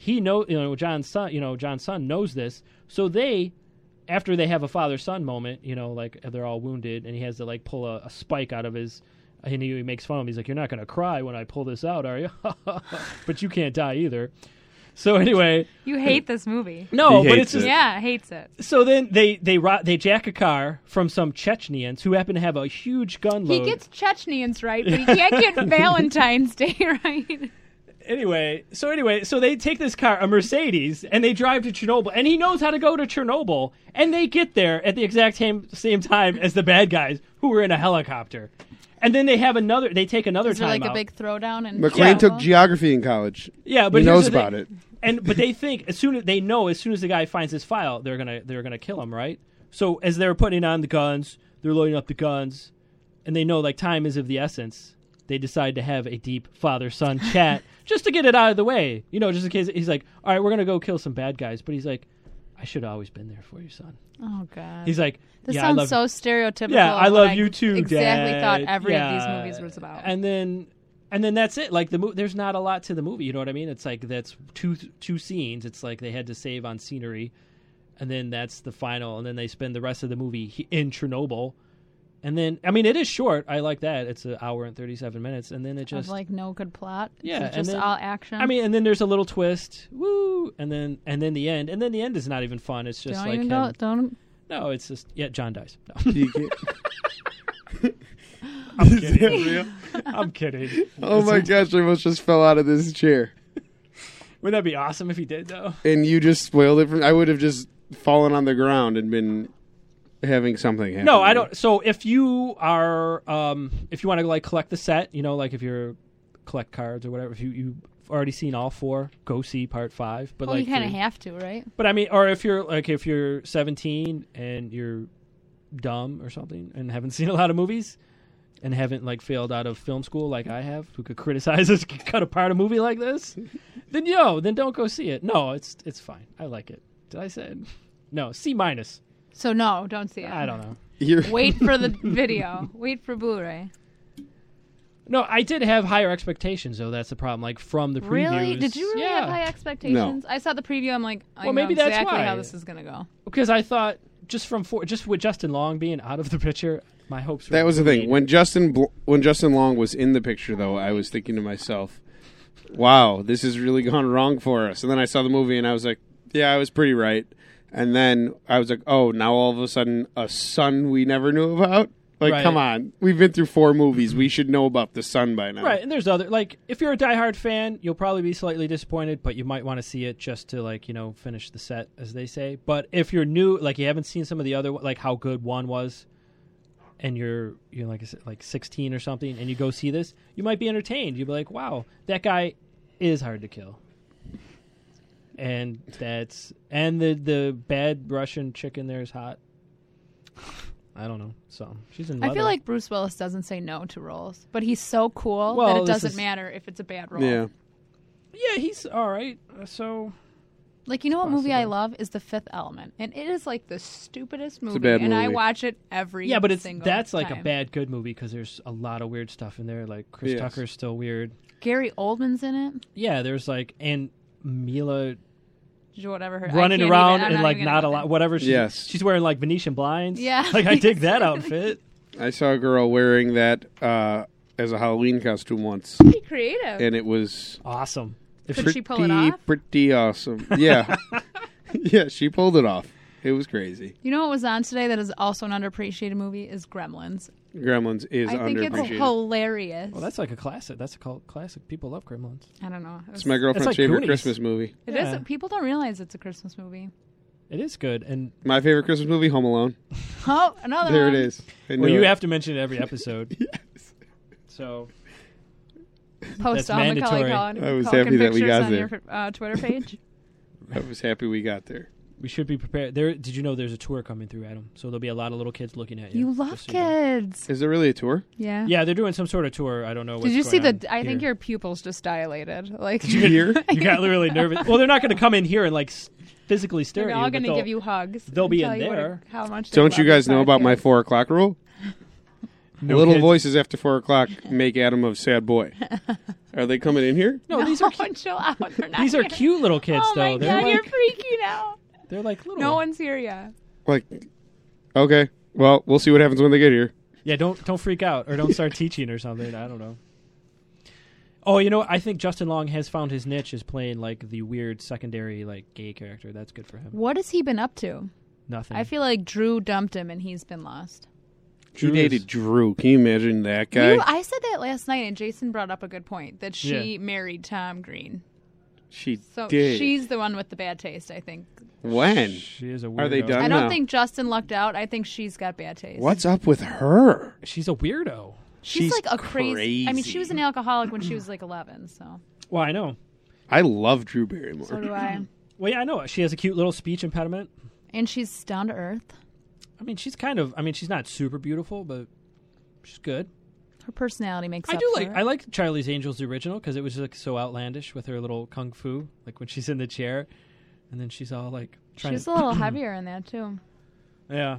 John's son knows this, so they. After they have a father-son moment, like they're all wounded, and he has to like pull a spike out of his, and he makes fun of him. He's like, "You're not going to cry when I pull this out, are you?" But you can't die either. So anyway, you hate this movie. No, but it's just, hates it. So then they jack a car from some Chechens who happen to have a huge gun load. He gets Chechens right, but he can't get Valentine's Day right. Anyway, so they take this car, a Mercedes, and they drive to Chernobyl, and he knows how to go to Chernobyl, and they get there at the exact same time as the bad guys who were in a helicopter. And then they take another time out. Is there like a big throwdown? McLean took geography in college. Yeah, but he knows about it. But they think as soon as the guy finds his file, they're gonna kill him, right? So as they're putting on the guns, they're loading up the guns, and they know like time is of the essence. They decide to have a deep father-son chat just to get it out of the way. Just in case he's like, all right, we're going to go kill some bad guys. But he's like, I should have always been there for you, son. Oh, God. He's like, this sounds so stereotypical. Yeah, I love you too, exactly Dad. Thought every of these movies was about. And then that's it. Like there's not a lot to the movie. You know what I mean? It's like that's two scenes. It's like they had to save on scenery. And then that's the final. And then they spend the rest of the movie in Chernobyl. And then, I mean, it is short. I like that. It's an hour and 37 minutes. And then it just... like no good plot? Yeah. It's just all action? I mean, and then there's a little twist. Woo! And then the end. And then the end is not even fun. It's just Don't... No, it's just... Yeah, John dies. No. I'm kidding. I'm kidding. Oh my gosh, I almost just fell out of this chair. Wouldn't that be awesome if he did, though? And you just spoiled it for me. I would have just fallen on the ground and been... having something happen. No, I don't. So if you are, if you want to like collect the set, like if you're collect cards or whatever, if you've already seen all 4, go see part 5. But you kind of have to, right? But I mean, or if you're 17 and you're dumb or something and haven't seen a lot of movies and haven't like failed out of film school like I have, who could criticize us, cut apart a movie like this, then don't go see it. No, it's fine. I like it. Did I say it? No, C-. So no, don't see it. I don't know. Wait for the video. Wait for Blu-ray. No, I did have higher expectations, though. That's the problem. Like from the previews. Really? Did you really have high expectations? No. I saw the preview. I'm like, I know maybe exactly that's why. How this is gonna go. Because I thought just with Justin Long being out of the picture, my hopes were. That was the thing. When Justin Long was in the picture, though, I was thinking to myself, "Wow, this has really gone wrong for us." And then I saw the movie, and I was like, "Yeah, I was pretty right." And then I was like, oh, now all of a sudden a son we never knew about? Like, right. Come on. We've been through 4 movies. We should know about the son by now. Right, and there's other... Like, if you're a diehard fan, you'll probably be slightly disappointed, but you might want to see it just to, like, finish the set, as they say. But if you're new, like, you haven't seen some of the other... Like, how good one was, and you're like I said, like 16 or something, and you go see this, you might be entertained. You'll be like, wow, that guy is hard to kill. And the bad Russian chick in there is hot. I don't know. So she's in leather. I feel like Bruce Willis doesn't say no to roles, but he's so cool that it doesn't matter if it's a bad role. Yeah, he's all right. So, like, what movie I love is The Fifth Element, and it is like the stupidest movie, it's a bad movie. I watch it every single that's like time. A bad good movie because there's a lot of weird stuff in there. Like Chris Tucker's still weird. Gary Oldman's in it. Yeah, there's like and Mila. Whatever her running around and like not a lot, whatever. She's wearing like Venetian blinds. Yeah, like I dig that outfit. I saw a girl wearing that as a Halloween costume once. Pretty creative, and it was awesome. Could she pull it off? Pretty awesome. Yeah, yeah, she pulled it off. It was crazy. You know what was on today that is also an underappreciated movie is Gremlins. Gremlins is underappreciated. I think it's hilarious. Well, that's like a classic. That's a cult classic. People love Gremlins. I don't know. It's my girlfriend's favorite Christmas movie. It is. People don't realize it's a Christmas movie. It is good. And My favorite Christmas movie, Home Alone. Oh, another There one. it is. I well, knew you it. have to mention it every episode. Yes. So Post That's all Macaulay mandatory. Culkin I was Culkin happy that we pictures got on there. your Twitter page. I was happy we got there. we should be prepared. Did you know there's a tour coming through, Adam? So there'll be a lot of little kids looking at you. You love just so know. kids. Is there really a tour? Yeah. Yeah, they're doing some sort of tour. I don't know. What's Did you see going the? on I think here. your pupils just dilated. Like Here? You got really nervous. Well, they're not going to come in here and like physically stare they're at you. all but going to they'll- give you hugs. they'll and be tell in you what there. how much? they Don't you love guys this know about my podcast. 4 o'clock rule? No Little kids. voices after 4 o'clock make Adam a sad boy. Are they coming in here? No, these are chill out. They're not these are here. cute little kids Oh though. my They're god, you're like freaking out. they're like little. No one's here yet. Like, okay. Well, we'll see what happens when they get here. Yeah, don't freak out or don't start teaching or something. I don't know. Oh, you know, I think Justin Long has found his niche as playing like the weird secondary like gay character. That's good for him. What has he been up to? Nothing. I feel like Drew dumped him and he's been lost. She Drew dated is- Drew. Can you imagine that guy? I said that last night and Jason brought up a good point that she Yeah. married Tom Green. She So did. she's the one with the bad taste, I think. When? She is a weirdo. Are they done? I don't No. think Justin lucked out. I think she's got bad taste. What's up with her? She's a weirdo. She's like a crazy. I mean, she was an alcoholic when she was like 11, so. Well, I know. I love Drew Barrymore. So do I. Well, yeah, I know. She has a cute little speech impediment. And she's down to earth. I mean, she's kind of. I mean, she's not super beautiful, but she's good. Her personality makes I up do for like. it. I like Charlie's Angels the original because it was like so outlandish with her little kung fu, like when she's in the chair, and then she's all like trying. She's to, a little heavier in that, too. yeah.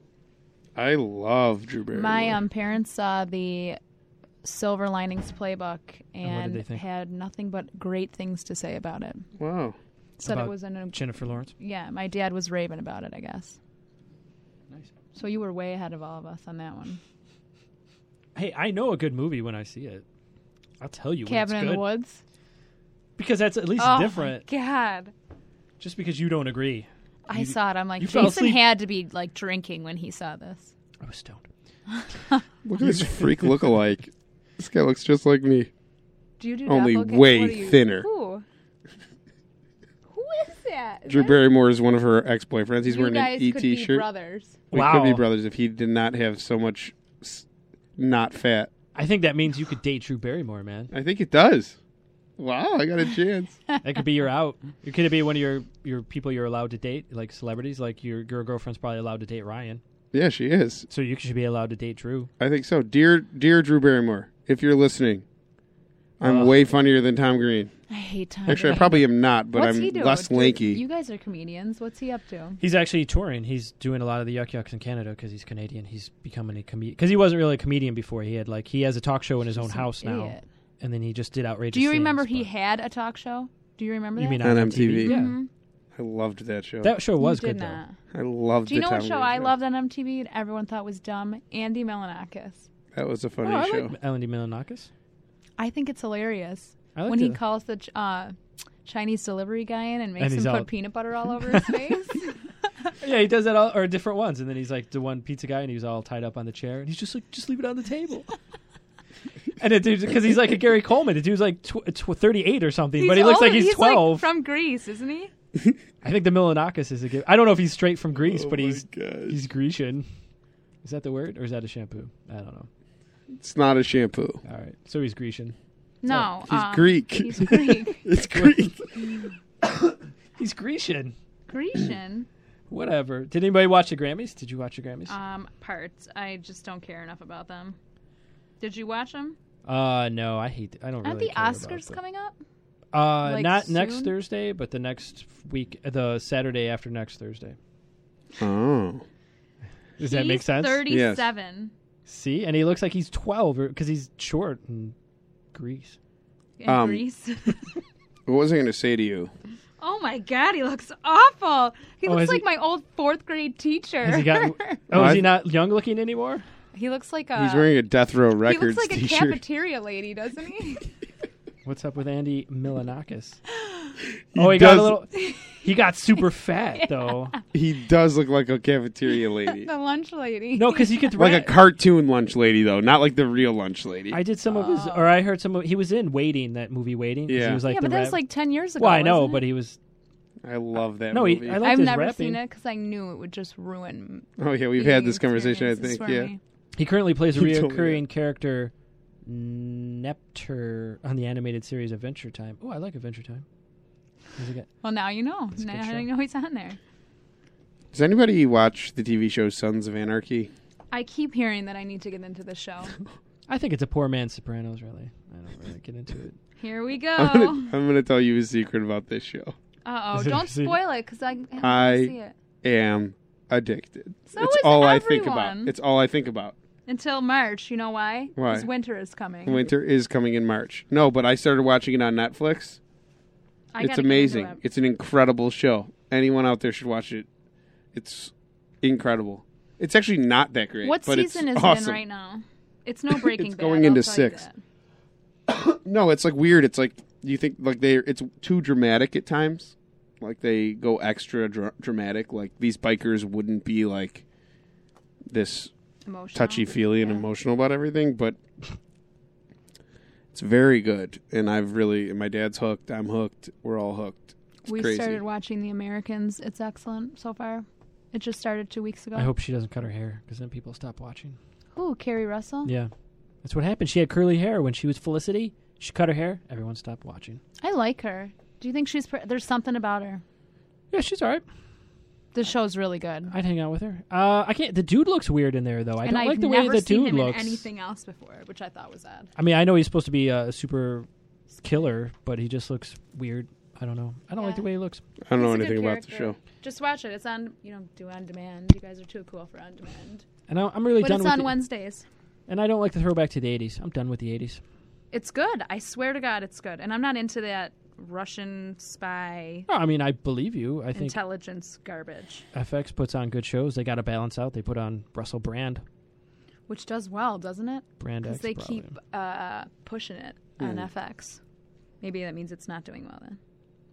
I love Drew Barrymore. My parents saw the Silver Linings Playbook And what did they and think? had nothing but great things to say about it. Wow. Said About it was an Jennifer Lawrence. yeah. My dad was raving about it, I guess. Nice. So you were way ahead of all of us on that one. Hey, I know a good movie when I see it. I'll tell you when Cabin it's in good the Woods. because that's at least Oh different. my God! Just because you don't agree. I You- saw it. I'm like, you fell Jason asleep. had to be like drinking when he saw this. I was stoned. Look at this freak lookalike. This guy looks just like me. Do you do Only doppelganger? way What are you- thinner. Who? Who is that? Is Drew that- Barrymore is one of her ex-boyfriends. He's you wearing an guys ET could be shirt. brothers. We Wow. could be brothers if he did not have so much not fat. I think that means you could date Drew Barrymore, man. I think it does. Wow, I got a chance. That could be your out. It could be one of your people you're allowed to date, like celebrities. Like your girlfriend's probably allowed to date Ryan, Yeah, she is. so you should be allowed to date Drew. I think so. Dear Drew Barrymore, if you're listening, I'm Ugh. way funnier than Tom Green. I hate Tom. Actually, I Green. probably am not, but What's I'm he doing? less Dude, lanky. You guys are comedians. What's he up to? He's actually touring. He's doing a lot of the Yuck Yucks in Canada because he's Canadian. He's becoming a comedian because he wasn't really a comedian before. He has a talk show in his own Some house now, idiot. and then he just did outrageous. Do you remember Things, he but- had a talk show? Do you remember You that? mean On on MTV? Yeah, Mhm. I loved that show. that show was You did good not. though. I loved Do you the know Tom what show Green I loved on MTV and everyone thought was dumb? Andy Milonakis. That was a funny Oh, I show. like Ellen DeMilonakis. I think it's hilarious I like when he the- calls the Chinese delivery guy in and makes And him he's put all- peanut butter all over his face. Yeah, he does that all or different ones, and then he's like the one pizza guy, and he's all tied up on the chair, and he's just like, just leave it on the table. And the dude, because he's like a Gary Coleman, the dude's like 38 or something, but he looks old. like he's 12. Like from Greece, isn't he? I think the Milonakis is a good. I don't know if he's straight from Greece, Oh but my he's gosh. Grecian. Is that the word, or is that a shampoo? I don't know. It's not a shampoo. All right, so he's Grecian. No, He's Greek. He's Greek. It's Greek. He's Grecian. Grecian. Whatever. Did anybody watch the Grammys? Did you watch the Grammys? Parts. I just don't care enough about them. Did you watch them? No, I hate. I don't Aren't really the care Oscars about them. coming up? like, Not next soon? Thursday, but the next week, the Saturday after next Thursday. Oh. Does that make sense? 37 See, and he looks like he's 12 because he's short in Greece. in Greece. What was I going to say to you? Oh my God, he looks awful. He Oh, looks has like he- my old 4th grade teacher. Has he got? Oh, is he not young looking anymore? He looks like a. He's wearing a Death Row He Records looks like a t-shirt. cafeteria lady, doesn't he? What's up with Andy Milonakis? He Oh, he got a does- little. He got super fat though. He does look like a cafeteria lady. The lunch lady. No, because he could. Like a cartoon lunch lady, though, not like the real lunch lady. I did some of his, or I heard some of. He was in Waiting, that movie Waiting. 'cause Yeah. He was like yeah, the but that was rap- like 10 years ago. Well, I know, wasn't but it? he was. I love that No, movie. I like I've his never rapping. seen it because I knew it would just ruin. Oh yeah, we've the had this conversation. I experiences think. for Yeah. me. He currently plays a You told me reoccurring character, Neptur, on the animated series Adventure Time. Oh, I like Adventure Time. Who's he got? Well, now you know. It's a good Now show. you know he's on there. Does anybody watch the TV show Sons of Anarchy? I keep hearing that I need to get into the show. I think it's a poor man's Sopranos, really. I don't really get into it. Here we go. I'm gonna tell you a secret about this show. Uh-oh. Is it- Don't is it- spoil it because I haven't I- see it. Am addicted. So it's is all I think about. everyone. It's all I think about. Until March. You know why? Why? Because winter is coming. Winter is coming in March. No, but I started watching it on Netflix. I It's gotta get amazing. into it. It's an incredible show. Anyone out there should watch it. It's incredible. It's actually not that great. What but season it's is awesome. it in right now? It's no Breaking It's Bad. going I'll into tell you 6. that. No, it's like weird. It's like you think like it's too dramatic at times. Like they go extra dramatic. Like these bikers wouldn't be like this Emotional. touchy-feely and Yeah. emotional about everything, but it's very good. And my dad's hooked. I'm hooked. We're all hooked. It's We crazy. started watching The Americans. It's excellent so far. It just started 2 weeks ago. I hope she doesn't cut her hair, because then people stop watching. Ooh, Carrie Russell. Yeah. That's what happened. She had curly hair when she was Felicity. She cut her hair. Everyone stopped watching. I like her. Do you think she's... there's something about her. Yeah, she's all right. The show's really good. I'd hang out with her. I can't. The dude looks weird in there, though. I and don't I've like the way never the seen dude him looks. in anything else before, which I thought was odd. I mean, I know he's supposed to be a super killer, but he just looks weird. I don't know. I don't like Yeah. the way he looks. I don't know He's a good anything about the character. show. Just watch it. It's on, do on demand. You guys are too cool for on demand. And I'm really But done it's with on the, Wednesdays. And I don't like the throwback to the 80s. I'm done with the 80s. It's good. I swear to God, it's good. And I'm not into that Russian spy No, I mean, I believe you. I think intelligence garbage, FX puts on good shows. They got to balance out. They put on Russell Brand. which does well, doesn't it? Brand Because X, they probably. keep pushing it on FX. Maybe that means it's not doing well then.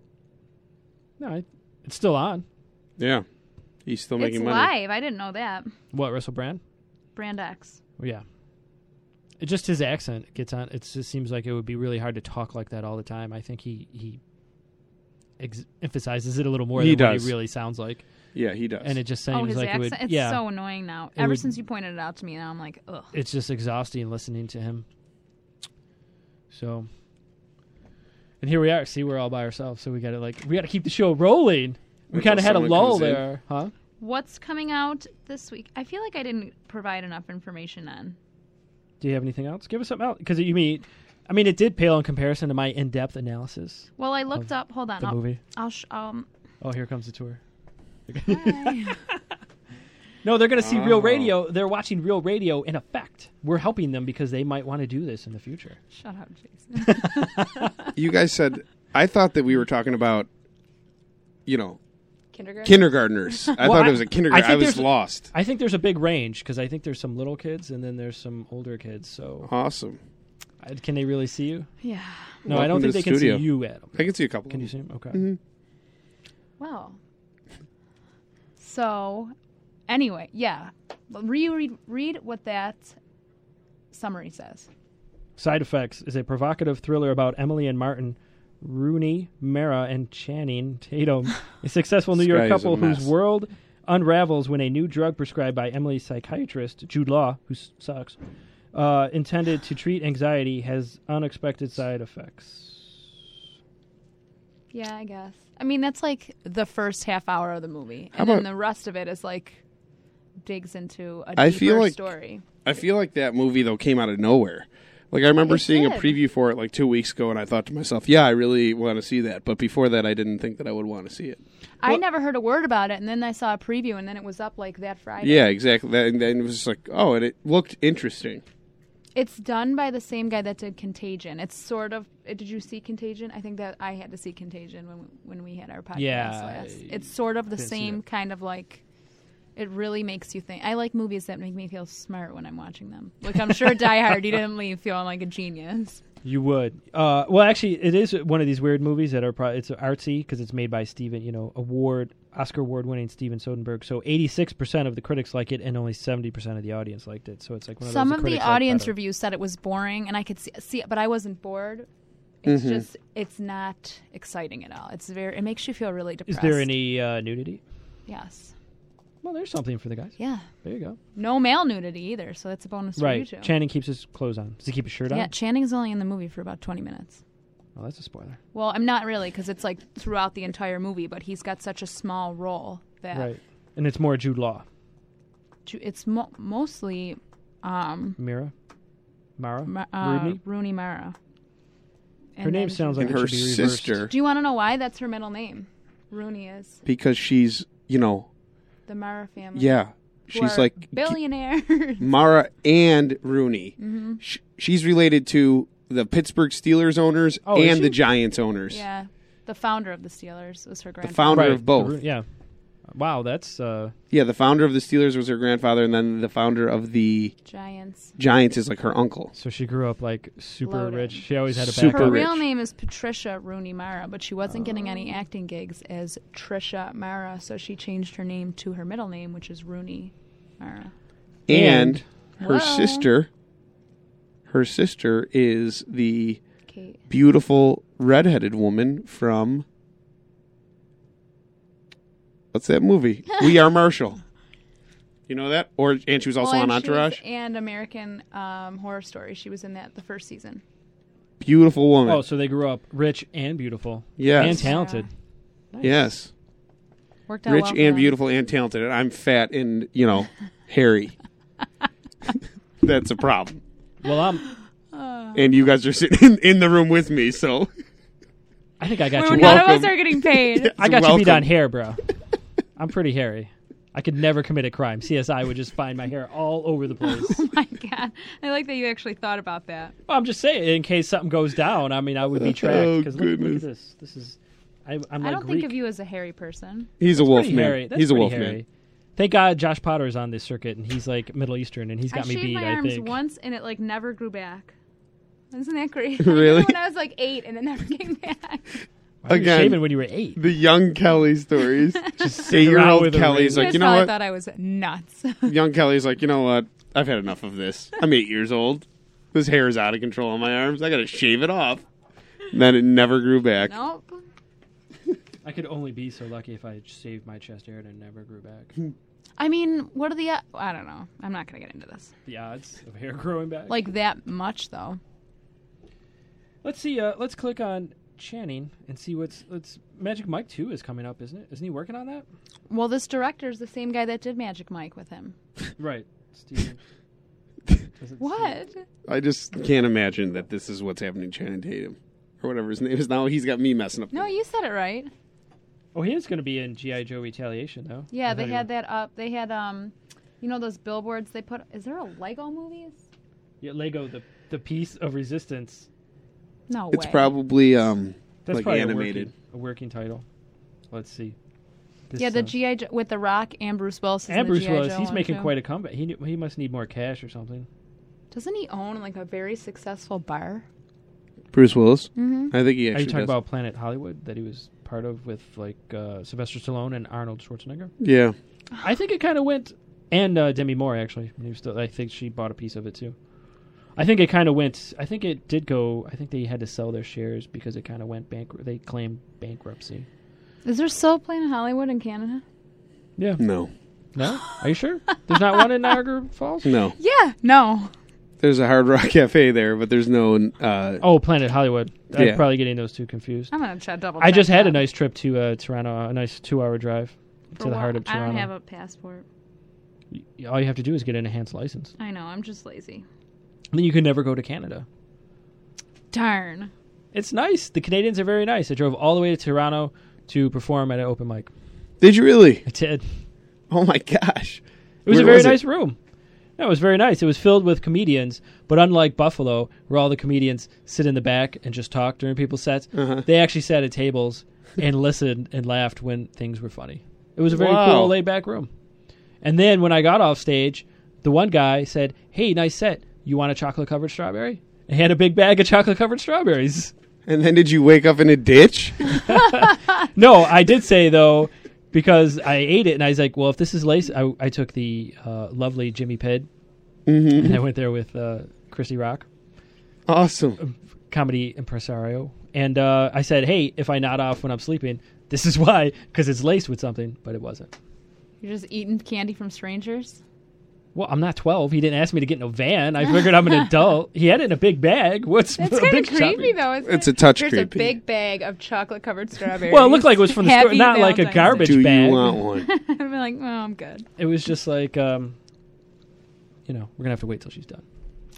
No, it's still on. Yeah. He's still making It's money. live. I didn't know that. What, Russell Brand? Brand X. Well, yeah. It just his accent gets on. It just seems like it would be really hard to talk like that all the time. I think he emphasizes it a little more He than what does. he really sounds like. Yeah, he does. And it just seems His like accent. it would. It's Yeah, so annoying now. It Ever would- since you pointed it out to me, now I'm like, ugh. it's just exhausting listening to him. So, and here we are. See, we're all by ourselves, so we got to keep the show rolling. We Until kind of had a someone lull comes in. there, huh? What's coming out this week? I feel like I didn't provide enough information on. Do you have anything else? Give us something else, because it did pale in comparison to my in-depth analysis Well, I looked up. Hold on. of the movie. I'll Oh, here comes the tour. hi. No, they're going to see Oh. real radio. They're watching real radio in effect. We're helping them because they might want to do this in the future. Shut up, Jason. You guys said, I thought that we were talking about, Kindergarten. kindergartners. I Well, thought it was a kindergarten. think I was there's- lost. I think there's a big range because I think there's some little kids and then there's some older kids. So Awesome. can they really see you? Yeah. No, I don't Welcome think to they the can studio. see you, Adam. I can see a couple. Can you see them? Okay. Mhm. Well. So, anyway, yeah. Read what that summary says. Side Effects is a provocative thriller about Emily and Martin, Rooney Mara, and Channing Tatum, a successful New This York guy is a couple whose mess. world unravels when a new drug prescribed by Emily's psychiatrist, Jude Law, who sucks, intended to treat anxiety, has unexpected side effects. Yeah, I guess. I mean, that's like the first half hour of the movie. How And then about- the rest of it is like digs into a I deeper feel like- story. I feel like that movie, though, came out of nowhere. Like, I remember It seeing a did. preview for it like 2 weeks ago, and I thought to myself, yeah, I really want to see that. But before that, I didn't think that I would want to see it. I never heard a word about it, and then I saw a preview, and then it was up like that Friday. Yeah, exactly. And then it was just like, oh, and it looked interesting. It's done by the same guy that did Contagion. It's sort of. Did you see Contagion? I think that I had to see Contagion when we had our podcast Yeah, last. It's sort of the didn't see same that. kind of like. It really makes you think. I like movies that make me feel smart when I'm watching them. Like I'm sure Die Hard, you didn't leave feeling like a genius. You would. Well, actually, it is one of these weird movies that are it's artsy because it's made by Oscar award-winning Steven Soderbergh. So 86% of the critics like it, and only 70% of the audience liked it. So it's like one of Some those of the critics like audience better. reviews said it was boring, and I could see it, but I wasn't bored. It's just, it's not exciting at all. It makes you feel really Is depressed. there any nudity? Yes. Well, there's something for the guys. Yeah. There you go. No male nudity either, so that's a bonus for you Right. too. Channing keeps his clothes on. Does he keep his shirt on? Yeah, Channing's only in the movie for about 20 minutes. Oh, that's a spoiler. Well, I'm not really, because it's like throughout the entire movie, but he's got such a small role that Right. And it's more Jude Law. it's mostly Mara? Rooney? Rooney Mara. Her name sounds like And it her should be reversed. sister, Do you want to know why? That's her middle name. Rooney is because she's, the Mara family. yeah, who she's are like billionaires. Mara and Rooney. Mm-hmm. She's related to the Pittsburgh Steelers owners Oh, is and she? the Giants owners. Yeah, the founder of the Steelers was her The grandfather. founder Right. of both. Yeah. Wow, that's... Yeah, the founder of the Steelers was her grandfather, and then the founder of the Giants. Giants is like her uncle. So she grew up like super Loaded. rich. She always had a Super background. Her rich. real name is Patricia Rooney Mara, but she wasn't getting any acting gigs as Trisha Mara, so she changed her name to her middle name, which is Rooney Mara. And her Well- sister is the Kate. beautiful redheaded woman from what's that movie? We Are Marshall. You know that? And she was also on and Entourage. and American Horror Story. She was in that the first season. Beautiful woman. Oh, so they grew up rich and beautiful. Yes. And talented. Nice. Yes. Worked out Rich well for and them. beautiful and talented. And I'm fat and, hairy. That's a problem. Well, And you guys are sitting in the room with me, so I think I got Well, you. none of welcome. us are getting paid. I got you beat welcome. on hair, bro. I'm pretty hairy. I could never commit a crime. CSI would just find my hair all over the place. Oh my god! I like that you actually thought about that. Well, I'm just saying, in case something goes down, I mean, I would be tracked. Oh, Because look at goodness. this. This is... I'm I like don't Greek. think of you as a hairy person. he's a wolf Pretty man. hairy. That's He's a pretty wolf hairy. man. Thank God Josh Potter is on this circuit, and he's like Middle Eastern, and he's got I me shaved beat, my I arms think. once, and it like never grew back. Isn't that great? Really? When I was like 8, and it never came back. Why were you Again. shaving when you were 8? The young Kelly stories. Just 8-year-old with a Kelly's razor. like, Guys you know probably what? thought I was nuts. Young Kelly's like, you know what? I've had enough of this. I'm 8 years old. This hair is out of control on my arms. I got to shave it off. Then it never grew back. Nope. I could only be so lucky if I shaved my chest hair and it never grew back. I mean, what are the? I don't know. I'm not gonna get into this. The odds of hair growing back. Like that much, though. Let's see. Let's click on Channing and see what's. Magic Mike 2 is coming up, isn't it? Isn't he working on that? Well, this director's the same guy that did Magic Mike with him. Right. Steven. What? I just can't imagine that this is what's happening to Channing Tatum. Or whatever his name is now. He's got me messing up. No, you said it right. Oh, he is going to be in G.I. Joe Retaliation, though. Yeah, I they thought he had was- that up. They had you know those billboards they put. Is there a Lego movies? Yeah, Lego, the piece of resistance. No way. It's probably That's like probably animated. a working title. Let's see. This Yeah, the sounds- GI Joe with the Rock and Bruce Willis. Is And in the Bruce G.I. Willis, Joe he's one, making too. quite a comeback. He must need more cash or something. Doesn't he own like a very successful bar? Bruce Willis. Mm-hmm. I think he Are actually you talking does. about Planet Hollywood that he was part of with like Sylvester Stallone and Arnold Schwarzenegger? Yeah. I think it kind of went, and Demi Moore actually. When he was still, I think she bought a piece of it too. I think it kind of went. I think it did go. I think they had to sell their shares because it kind of went bankrupt. They claimed bankruptcy. Is there still Planet Hollywood in Canada? Yeah. No. No? Are you sure? There's not one in Niagara Falls? No. Yeah. No. There's a Hard Rock Cafe there, but there's no. Oh, Planet Hollywood. I'm Yeah. probably getting those two confused. I'm gonna try double. I just check had a that. nice trip to Toronto, a nice 2-hour drive For to the what? heart of I Toronto. don't have a passport. All you have to do is get an enhanced license. I know. I'm just lazy. Then you can never go to Canada. Darn. It's nice. The Canadians are very nice. I drove all the way to Toronto to perform at an open mic. Did you really? I did. Oh my gosh. It was Where a very was it? nice room. No, it was very nice. It was filled with comedians, but unlike Buffalo, where all the comedians sit in the back and just talk during people's sets, Uh-huh. they actually sat at tables and listened and laughed when things were funny. It was a very Wow. cool, laid-back room. And then when I got off stage, the one guy said, "Hey, nice set. You want a chocolate-covered strawberry?" And he had a big bag of chocolate-covered strawberries. And then did you wake up in a ditch? No, I did say, though, because I ate it, and I was like, well, if this is lace, I took the lovely Jimmy Pidd, Mm-hmm. and I went there with Chrissy Rock. Awesome. comedy impresario. And I said, hey, if I nod off when I'm sleeping, this is why, because it's laced with something, but it wasn't. You're just eating candy from strangers? Well, I'm not 12. He didn't ask me to get in a van. I figured I'm an adult. He had it in a big bag. What's That's a kind big of creepy, shopping? though. Isn't It's it? a touch Here's creepy. a big bag of chocolate-covered strawberries. Well, it looked like it was from the store, Happy not like a Valentine's garbage Do bag. you want one? Day. I'd be like, oh, I'm good. It was just like, we're going to have to wait till she's done.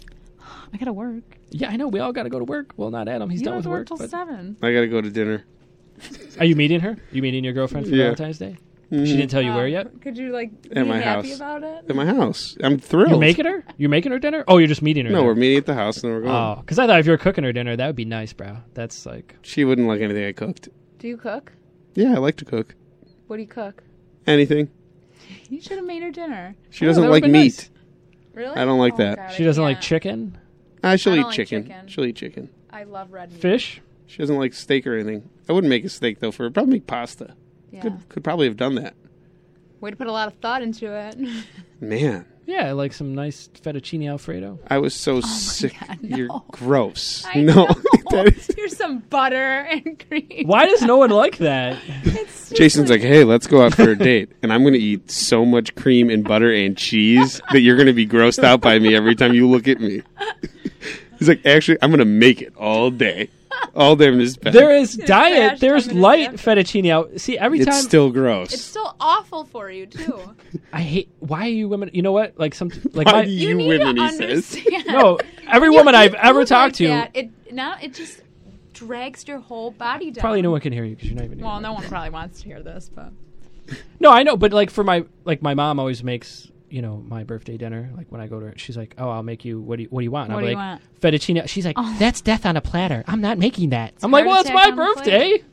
I gotta work. Yeah, I know. We all got to go to work. Well, not Adam. He's You done don't with have to work. work till but- 7. I got to go to dinner. Are you meeting her? You meeting your girlfriend for Yeah. Valentine's Day? She didn't tell you where yet? Could you, like, be At my happy house. about it? At my house. I'm thrilled. You're making her? You're making her dinner? Oh, you're just meeting her. No, there. we're meeting at the house and then we're going. Oh, because I thought if you're cooking her dinner, that would be nice, bro. That's like... She wouldn't like anything I cooked. Do you cook? Yeah, I like to cook. What do you cook? Anything. You should have made her dinner. She Oh, doesn't that like would've been meat. nice. Really? I don't like Oh, that. God, She I doesn't like can't. chicken? She'll I eat don't like chicken. chicken. She'll eat chicken. I love red meat. Fish? She doesn't like steak or anything. I wouldn't make a steak though. For her. Probably make pasta. Yeah. Could probably have done that. Way to put a lot of thought into it. Man, Yeah, I like some nice fettuccine Alfredo. I was so sick. God, You're no. gross. I No, know. that is- Here's some butter and cream. Why does no one like that? It's just Jason's like, hey, let's go out for a date, and I'm going to eat so much cream and butter and cheese that you're going to be grossed out by me every time you look at me. He's like, actually, I'm going to make it all day. All day in this bed. There is It's diet. trash There's coming in light after. fettuccine out. See, every It's time still gross. It's still awful for you too. I hate. Why are you women? You know what? Like some. Like Why my. do You need women, to he says. understand. No, every You woman eat I've ever food talked like to. that, it just drags your whole body down. Probably no one can hear you because you're not even. Well, here. no one probably wants to hear this, but No, I know, but like for my my mom always makes my birthday dinner. Like when I go to her, she's like, "Oh, I'll make you. What do you want?" And What I'm do you like, want? "Fettuccine." She's like, "That's death on a platter. I'm not making that." I'm heart like, "Well, it's attack my on the birthday."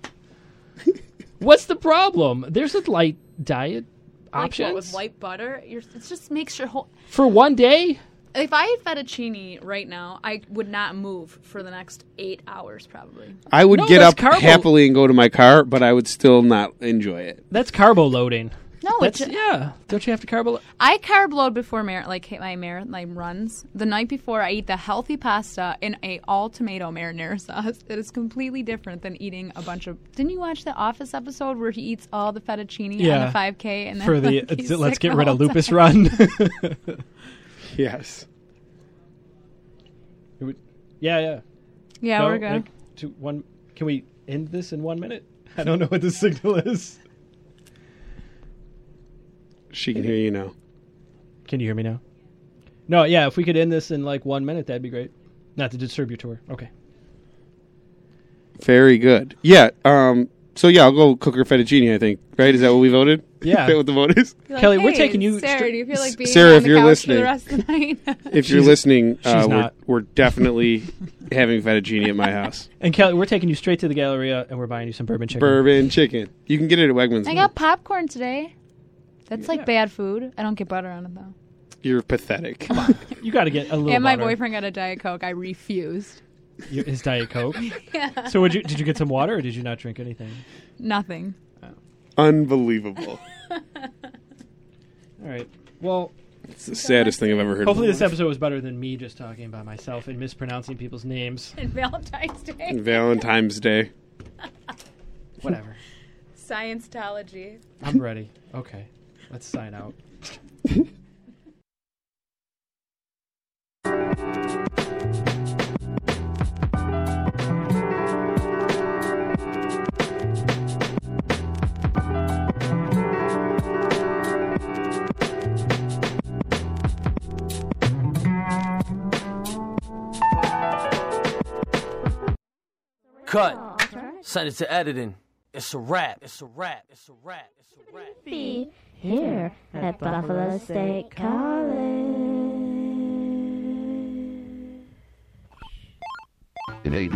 What's the problem? There's a light diet like option what, with white butter. It just makes your whole. for one day. If I ate fettuccine right now, I would not move for the next 8 hours, probably. I would No, get that's up carbo. happily and go to my car, but I would still not enjoy it. That's carbo loading. No, That's it's yeah. Don't you have to carbo? I carb load before my runs. The night before, I eat the healthy pasta in a all tomato marinara sauce. It is completely different than eating a bunch of. Didn't you watch the Office episode where he eats all the fettuccine Yeah. on the 5K and then For the he's let's sick get the rid of whole lupus time? run. Yes. Yeah. Yeah, No, we're good. like, can we end this in 1 minute? I don't know what the signal is. She can hear you now. Can you hear me now? No, yeah. If we could end this in like 1 minute, that'd be great. Not to disturb your tour. Okay. Very good. Yeah. So yeah, I'll go cook her fettuccine. I think. Right? Is that what we voted? Yeah. Is that what the vote is? You're like, Kelly, we're "Hey, taking you Sarah, straight- do you feel like being Sarah, on if the you're couch listening. for the rest of the night? If you're listening, she's not. we're definitely having fettuccine at my house. And Kelly, we're taking you straight to the Galleria, and we're buying you some bourbon chicken. Bourbon chicken. You can get it at Wegmans. I got popcorn today. That's like bad food. I don't get butter on it though. You're pathetic. You got to get a little. And my butter. boyfriend got a Diet Coke. I refused. His Diet Coke. Yeah. So did you get some water, or did you not drink anything? Nothing. Unbelievable. All right. Well, It's the saddest thing I've ever heard. hopefully in this my life. episode was better than me just talking by myself and mispronouncing people's names. And Valentine's Day. Valentine's Day. Whatever. Scientology. I'm ready. Okay. Let's sign out. Cut. Send it to editing. It's a wrap. It's a wrap. It's a wrap. It's a wrap. Be here at Buffalo State College. In 8